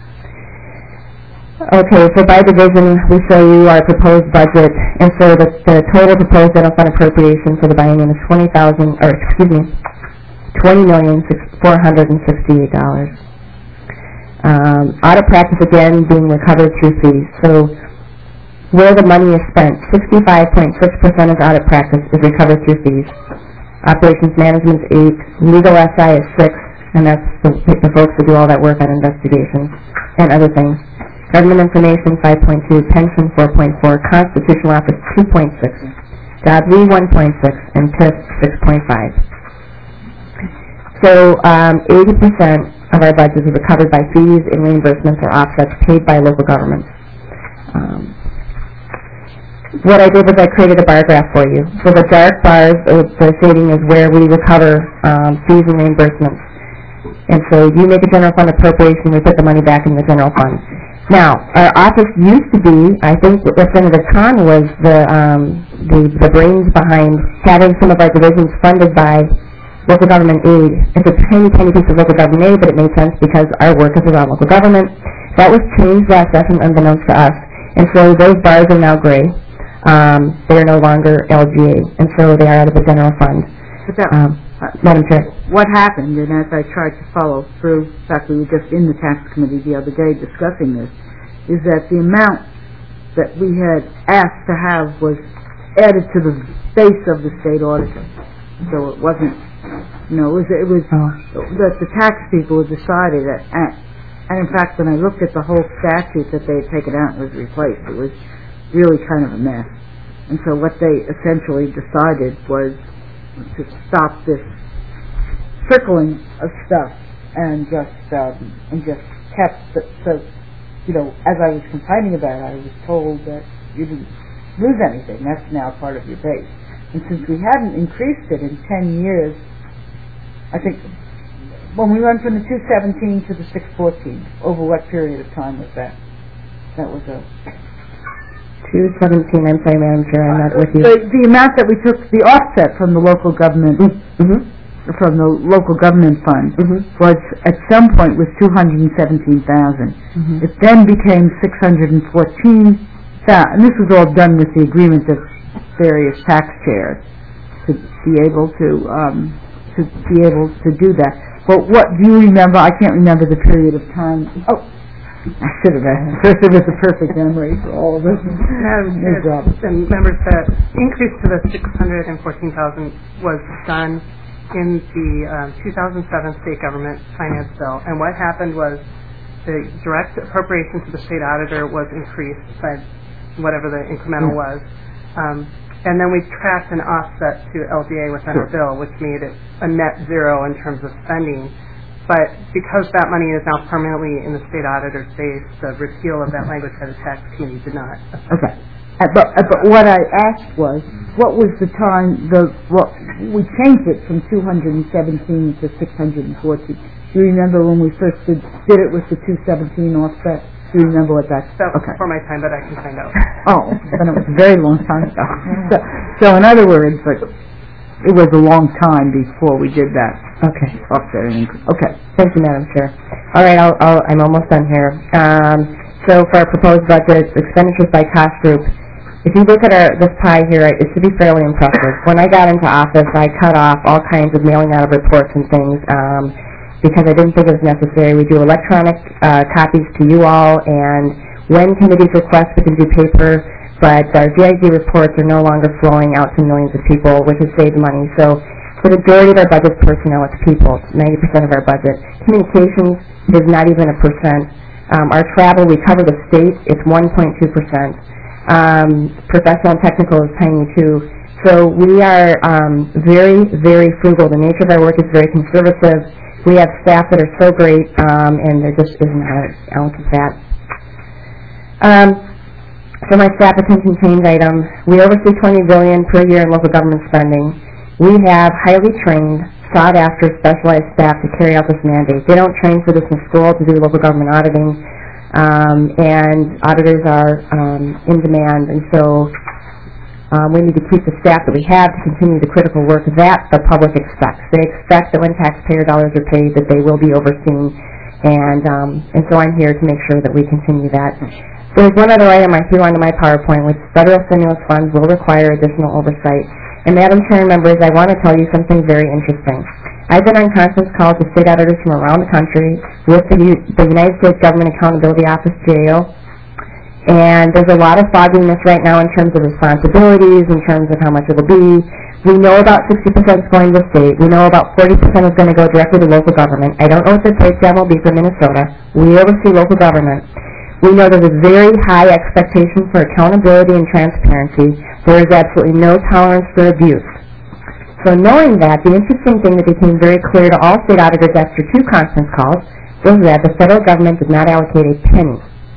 Okay, so by division, we show you our proposed budget, and so the, the total proposed general fund appropriation for the biennium is twenty thousand, or excuse me, twenty million four hundred sixty-eight dollars. Um, audit practice again being recovered through fees. So where the money is spent, sixty-five point six percent of audit practice is recovered through fees. Operations management is eight, legal S I is six, and that's the, the folks that do all that work on investigations and other things. Government information five point two, pension four point four, constitutional office two point six, Job V one point six, and T I F six point five. So um, eighty percent of our budget is recovered by fees and reimbursements or offsets paid by local governments. Um, what I did was I created a bar graph for you. So the dark bars, uh, the shading is where we recover um, fees and reimbursements. And so you make a general fund appropriation, we put the money back in the general fund. Now, our office used to be, I think Representative Khan was the, um, the, the brains behind having some of our divisions funded by local government aid. It's a tiny, tiny piece of local government aid, but it made sense because our work is around local government. That was changed last session unbeknownst to us. And so those bars are now gray. Um, they are no longer L G A, and so they are out of the general fund.
But that,
um,
uh,
Madam Chair.
What happened, and as I tried to follow through, in fact we were just in the tax committee the other day discussing this, is that the amount that we had asked to have was added to the base of the state auditor. So it wasn't, you know, it was, it was oh. that the tax people had decided that, and, and in fact when I looked at the whole statute that they had taken out and was replaced, it was really kind of a mess. And so what they essentially decided was to stop this trickling of stuff and just um, and just kept the, so you know, as I was complaining about it, I was told that you didn't lose anything. That's now part of your base. And since we hadn't increased it in ten years, I think when we went from the two seventeen to the six fourteen, over what period of time was that? That was a
two seventeen, I'm sorry, Madam Chair, I'm not with you.
The, the amount that we took, the offset from the local government,
mm-hmm.
from the local government fund,
mm-hmm.
was at some point was two hundred seventeen thousand.
Mm-hmm.
It then became six hundred fourteen thousand, and this was all done with the agreement of various tax chairs to be able to um, to be able to do that. But what do you remember? I can't remember the period of time. Oh. I should have asked. It was a perfect memory for all of us.
Madam Chair, and members, the increase to the six hundred fourteen thousand was done in the um, two thousand seven state government finance bill. And what happened was the direct appropriation to the state auditor was increased by whatever the incremental was. Um, and then we tracked an offset to L G A within our bill, which made it a net zero in terms of spending. But because that money is now permanently in the state auditor's base, the repeal of that language by the tax committee did not affect.
Okay. Uh, but, uh, but what I asked was, what was the time, the, what, we changed it from two hundred seventeen to six hundred fourteen. Do you remember when we first did, did it with the two seventeen offset? Do you remember what that's?
That was
okay.
before my time, but I can find out.
Oh, then it was a very long time ago. So, so in other words, but it was a long time before we did that.
Okay.
Offsetting. Okay.
Thank you, Madam Chair. All right, I'll, I'll, I'm almost done here. Um, so for our proposed budget, expenditures by cost group, if you look at our, this pie here, it should be fairly impressive. When I got into office, I cut off all kinds of mailing out of reports and things um, because I didn't think it was necessary. We do electronic uh, copies to you all, and when committees request, we can do paper, but our G I G reports are no longer flowing out to millions of people, which has saved money. So the majority of our budget is personnel, it's people, ninety percent of our budget. Communications is not even a percent. Um, our travel, we cover the state, it's one point two percent. Um, professional and technical is tiny too. So we are um, very, very frugal. The nature of our work is very conservative. We have staff that are so great, um, and there just isn't an ounce of that. Um, for my staff attention change item, we oversee twenty billion dollars per year in local government spending. We have highly trained, sought-after, specialized staff to carry out this mandate. They don't train for this in school to do local government auditing. Um, and auditors are um, in demand, and so um, we need to keep the staff that we have to continue the critical work that the public expects. They expect that when taxpayer dollars are paid that they will be overseen, and um, and so I'm here to make sure that we continue that. There's one other item I threw onto my PowerPoint, which federal stimulus funds will require additional oversight. And Madam Chair and members, I want to tell you something very interesting. I've been on conference calls with state auditors from around the country with the, U the United States Government Accountability Office, G A O, and there's a lot of fogginess right now in terms of responsibilities, in terms of how much it will be. We know about sixty percent is going to the state. We know about forty percent is going to go directly to local government. I don't know what the breakdown will be for Minnesota. We oversee local government. We know there's a very high expectation for accountability and transparency. There is absolutely no tolerance for abuse. So knowing that, the interesting thing that became very clear to all state auditors after two conference calls was that the federal government did not allocate a penny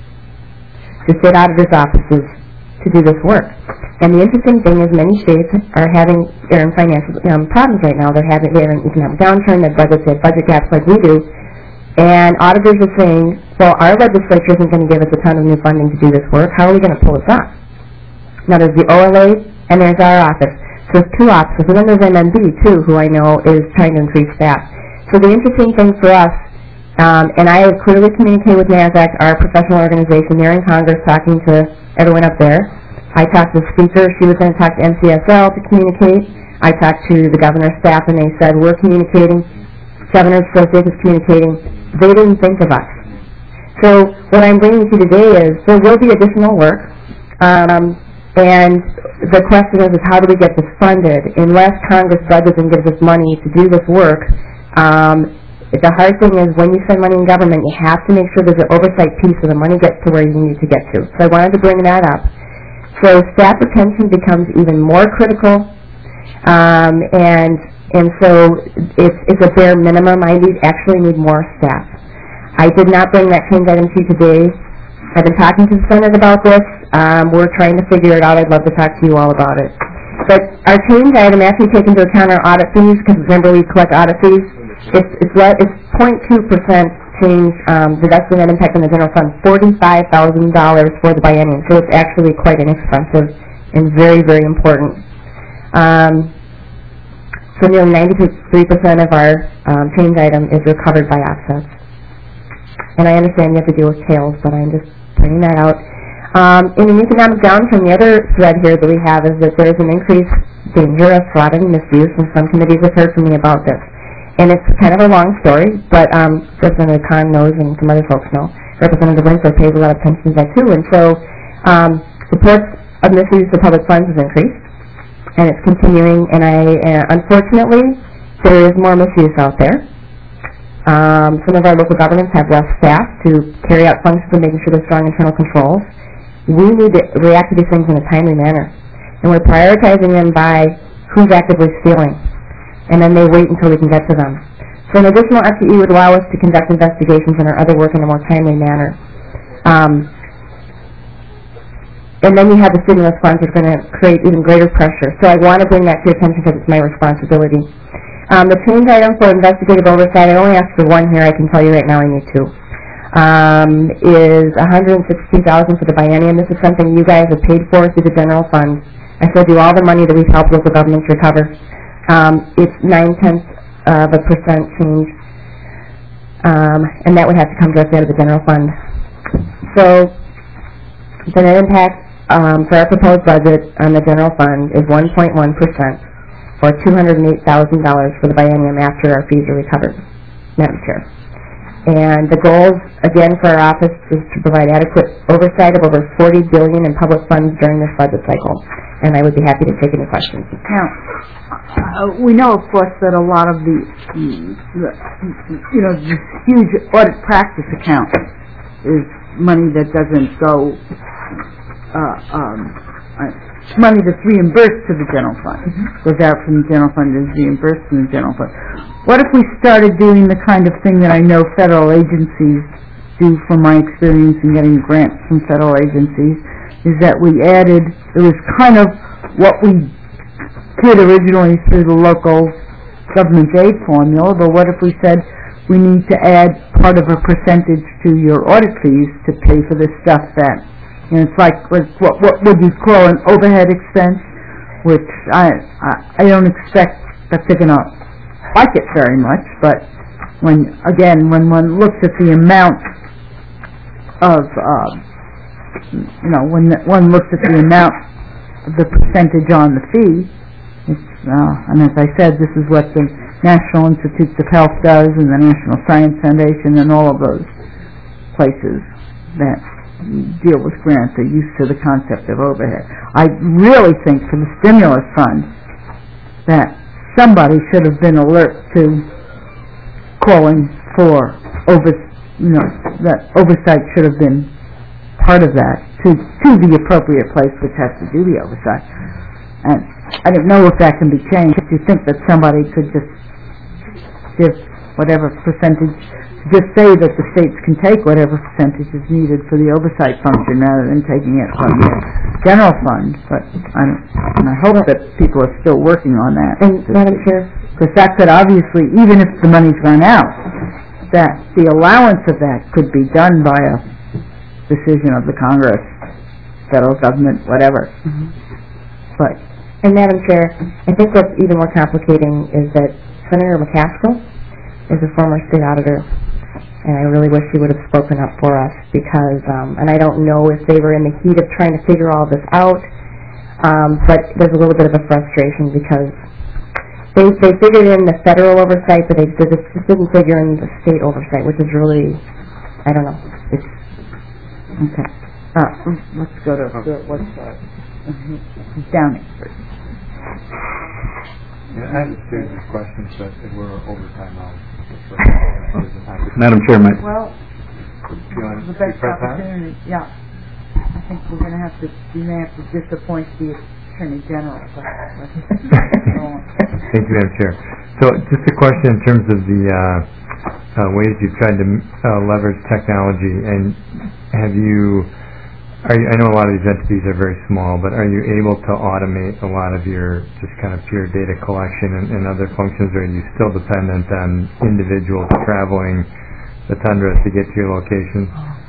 to state auditors' offices to do this work. And the interesting thing is many states are having, are in financial um, problems right now. They're having, they're in an economic downturn, their budgets have budget gaps like we do, and auditors are saying, well, our legislature isn't going to give us a ton of new funding to do this work. How are we going to pull this off? Now there's the O L A and there's our office. So there's two offices, and then there's M M B too, who I know is trying to increase staff. So the interesting thing for us, um, and I have clearly communicated with NASDAQ, our professional organization. They're in Congress talking to everyone up there. I talked to the speaker. She was going to talk to M C S L to communicate. I talked to the governor's staff, and they said, we're communicating. Governor's Association is communicating. They didn't think of us. So what I'm bringing to you today is there will be additional work. Um, And the question is, is how do we get this funded? Unless Congress budgets and gives us money to do this work, um, the hard thing is when you spend money in government, you have to make sure there's an oversight piece so the money gets to where you need to get to. So I wanted to bring that up. So staff retention becomes even more critical, um, and and so it's, it's a bare minimum. I need actually need more staff. I did not bring that change item to you today. I've been talking to the Senate about this. Um, we're trying to figure it out. I'd love to talk to you all about it. But our change item, after you take into account our audit fees, because remember we collect audit fees, it's it's it's zero point two percent change um, deducting that impact on the general fund, forty-five thousand dollars for the biennium. So it's actually quite inexpensive and very, very important. Um, so nearly ninety-three percent of our um, change item is recovered by offsets. And I understand you have to deal with tails, but I'm just pointing that out. Um, in an economic downturn, the other thread here that we have is that there is an increased danger of fraud and misuse, and some committees have heard from me about this. And it's kind of a long story, but um, Representative Kahn knows and some other folks know. Representative Winkler pays a lot of attention to that too, and so um, reports of misuse of public funds has increased, and it's continuing, and I, uh, unfortunately, there is more misuse out there. Um, some of our local governments have less staff to carry out functions of making sure there's strong internal controls. We need to react to these things in a timely manner. And we're prioritizing them by who's actively stealing. And then they wait until we can get to them. So an additional F T E would allow us to conduct investigations and our other work in a more timely manner. Um, and then you have the stimulus funds that are going to create even greater pressure. So I want to bring that to your attention because it's my responsibility. Um, the change item for investigative oversight, I only asked for one here. I can tell you right now I need two. Um, is one hundred sixty thousand dollars for the biennium. This is something you guys have paid for through the general fund. I showed you all the money that we've helped local governments recover. Um, it's nine-tenths of a percent change, um, and that would have to come directly out of the general fund. So the net impact um, for our proposed budget on the general fund is one point one percent, or two hundred eight thousand dollars for the biennium after our fees are recovered, Madam Chair. And the goals, again, for our office is to provide adequate oversight of over forty billion dollars in public funds during this budget cycle. And I would be happy to take any questions.
Now, uh, we know, of course, that a lot of the, the you know, this huge audit practice account is money that doesn't go, uh, um, uh, money that's reimbursed to the general fund. Mm-hmm. Goes out from the general fund and is reimbursed from the general fund. What if we started doing the kind of thing that I know federal agencies do, from my experience in getting grants from federal agencies, is that we added, it was kind of what we did originally through the local government aid formula, but what if we said we need to add part of a percentage to your audit fees to pay for this stuff that, you know, it's like, what, what would you call an overhead expense, which I, I, I don't expect that they're going to like it very much, but when, again, when one looks at the amount of, uh, you know, when one looks at the amount of the percentage on the fee, it's, uh, and as I said, this is what the National Institutes of Health does, and the National Science Foundation, and all of those places that deal with grants are used to the concept of overhead. I really think for the stimulus fund that somebody should have been alert to calling for over, you know, that oversight should have been part of that to to the appropriate place which has to do the oversight. And I don't know if that can be changed. Do you think that somebody could just give whatever percentage, just say that the states can take whatever percentage is needed for the oversight function rather than taking it from the general fund? But I don't, and I hope that people are still working on that.
And Madam Chair,
because that's that obviously, even if the money's run out, that the allowance of that could be done by a decision of the Congress, federal government, whatever.
Mm-hmm.
But
and Madam Chair, I think what's even more complicating is that Senator McCaskill is a former state auditor, and I really wish he would have spoken up for us because, um, and I don't know if they were in the heat of trying to figure all this out, um, but there's a little bit of a frustration because they they figured in the federal oversight, but they just didn't figure in the state oversight, which is really, I don't know. It's
okay. Uh, let's go to the, what's uh, Downing first.
Yeah, I have a series of questions, but we're over time now.
Madam Chairman.
Well,
you want
the
to
best
press on?
opportunity. Yeah, I think we're going to have to. We may have to disappoint the Attorney General. But
Thank you, Madam Chair. So, just a question in terms of the uh, uh, ways you've tried to uh, leverage technology, and have you? Are you, I know a lot of these entities are very small, but are you able to automate a lot of your just kind of pure data collection and, and other functions, or are you still dependent on individuals traveling the tundra to get to your locations?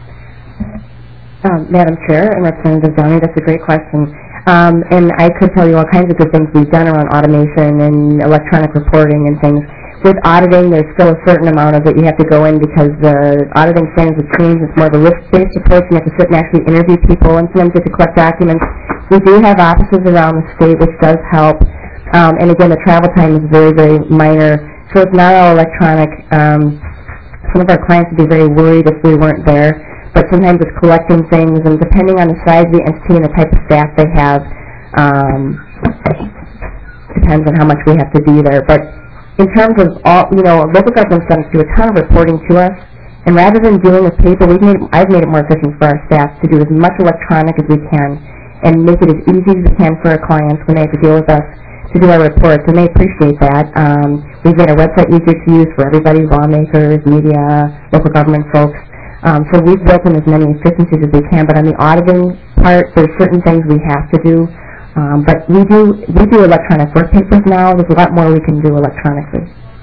Um, Madam Chair and Representative Downey, that's a great question. Um, and I could tell you all kinds of good things we've done around automation and electronic reporting and things. With auditing, there's still a certain amount of it you have to go in because the auditing standards have changed. It's more of a risk-based approach. You have to sit and actually interview people, and sometimes you have to collect documents. We do have offices around the state, which does help. Um, and again, the travel time is very, very minor, so it's not all electronic. Um, some of our clients would be very worried if we weren't there, but sometimes it's collecting things, and depending on the size of the entity and the type of staff they have, um, depends on how much we have to be there. But in terms of all, you know, local government's done do a ton of reporting to us, and rather than dealing with paper, we've made, I've made it more efficient for our staff to do as much electronic as we can and make it as easy as we can for our clients when they have to deal with us to do our reports, and they appreciate that. Um, we've made our website easier to use for everybody, lawmakers, media, local government folks. Um, so we've built in as many efficiencies as we can, but on the auditing part, there's certain things we have to do. Um, but we do we do electronic work papers now. There's a lot more we can do electronically.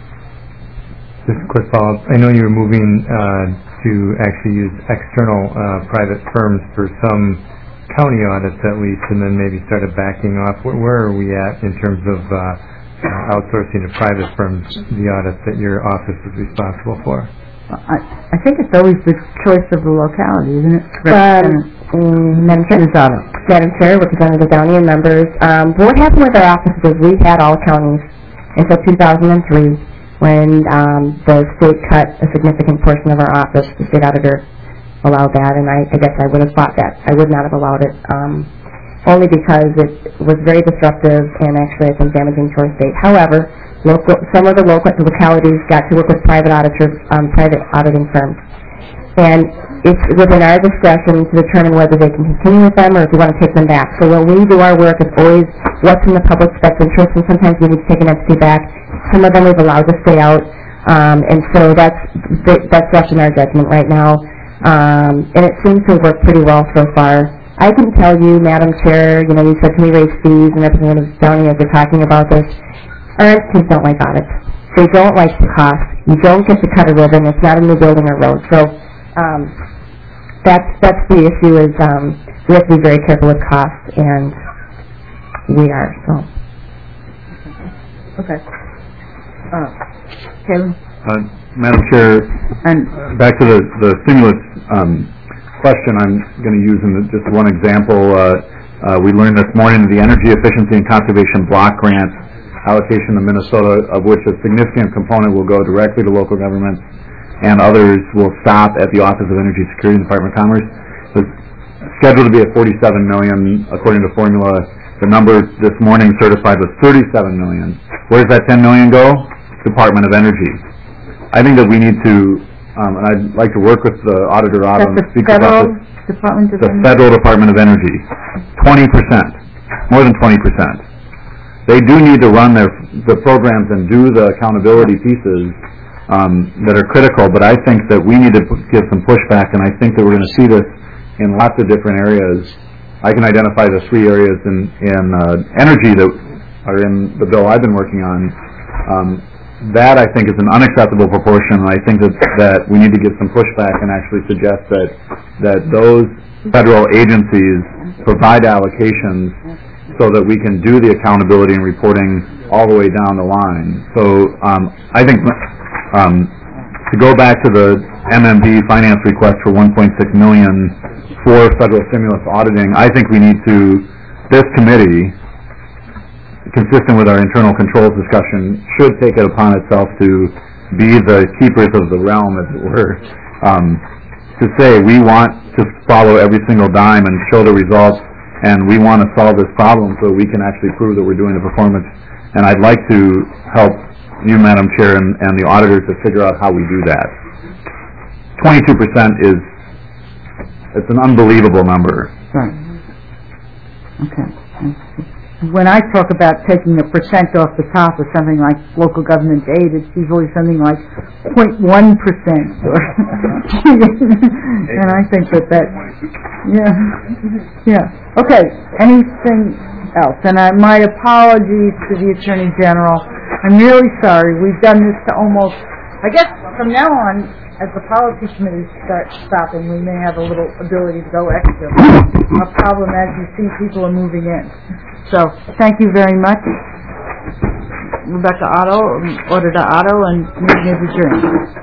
Just a quick follow-up. I know you were moving uh, to actually use external uh, private firms for some county audits at least, and then maybe started backing off. Where, where are we at in terms of uh, uh, outsourcing to private firms the audits that your office is responsible for?
I, I think it's always the choice of the locality, isn't it?
Um, um, Madam Chair, Madam Chair, Representative Downey and members, um, what happened with our offices is we had all counties until two thousand three when um, the state cut a significant portion of our office. The state auditor allowed that, and I, I guess I would have fought that. I would not have allowed it, um, only because it was very disruptive and actually I think damaging to our state. However, local, some of the local localities got to work with private auditors, um, private auditing firms. And it's within our discretion to determine whether they can continue with them or if we want to take them back. So when we do our work, it's always what's in the public's best interest, and sometimes we need to take an entity back. Some of them we've allowed to stay out, um, and so that's that's left in our judgment right now. Um, and it seems to work pretty well so far. I can tell you, Madam Chair, you know, you said, can we raise fees, and Representative Downey, as we're talking about this, our entities don't like audits. They don't like the cost. You don't get to cut a ribbon. It's not a new building or road. So um, that's that's the issue. Is um, we have to be very careful with cost, and we are. So.
Okay. Uh, Kevin.
Uh, Madam Chair,
and
back to the the stimulus um, question. I'm going to use in the, just one example. Uh, uh, we learned this morning the Energy Efficiency and Conservation Block Grant allocation to Minnesota, of which a significant component will go directly to local governments, and others will stop at the Office of Energy Security and Department of Commerce. It's scheduled to be at forty-seven million dollars according to formula. The number this morning certified was thirty-seven million dollars. Where does that ten million dollars go? Department of Energy. I think that we need to, um, and I'd like to work with the Auditor Otto and speak about this.
Department of
the
Energy?
Federal Department of Energy. twenty percent. More than twenty percent. They do need to run their the programs and do the accountability pieces um, that are critical, but I think that we need to give some pushback, and I think that we're going to see this in lots of different areas. I can identify the three areas in, in uh, energy that are in the bill I've been working on. Um, that, I think, is an unacceptable proportion, and I think that, that we need to give some pushback and actually suggest that, that those federal agencies provide allocations so that we can do the accountability and reporting all the way down the line. So um, I think um, to go back to the M M D finance request for one point six million dollars for federal stimulus auditing, I think we need to, this committee, consistent with our internal controls discussion, should take it upon itself to be the keepers of the realm, as it were, um, to say we want to follow every single dime and show the results, and we want to solve this problem so we can actually prove that we're doing the performance. And I'd like to help you, Madam Chair, and, and the auditors to figure out how we do that. twenty-two percent is, it's an unbelievable number.
Right. Okay. When I talk about taking a percent off the top of something like local government aid, it's usually something like zero point one percent. And I think that that, yeah, yeah. Okay, anything else? And I, my apologies to the Attorney General. I'm really sorry. We've done this to almost, I guess from now on, as the policy committee starts stopping, we may have a little ability to go extra. A problem as you see people are moving in. So, thank you very much. Rebecca Otto, Auditor Otto, and meeting is adjourned.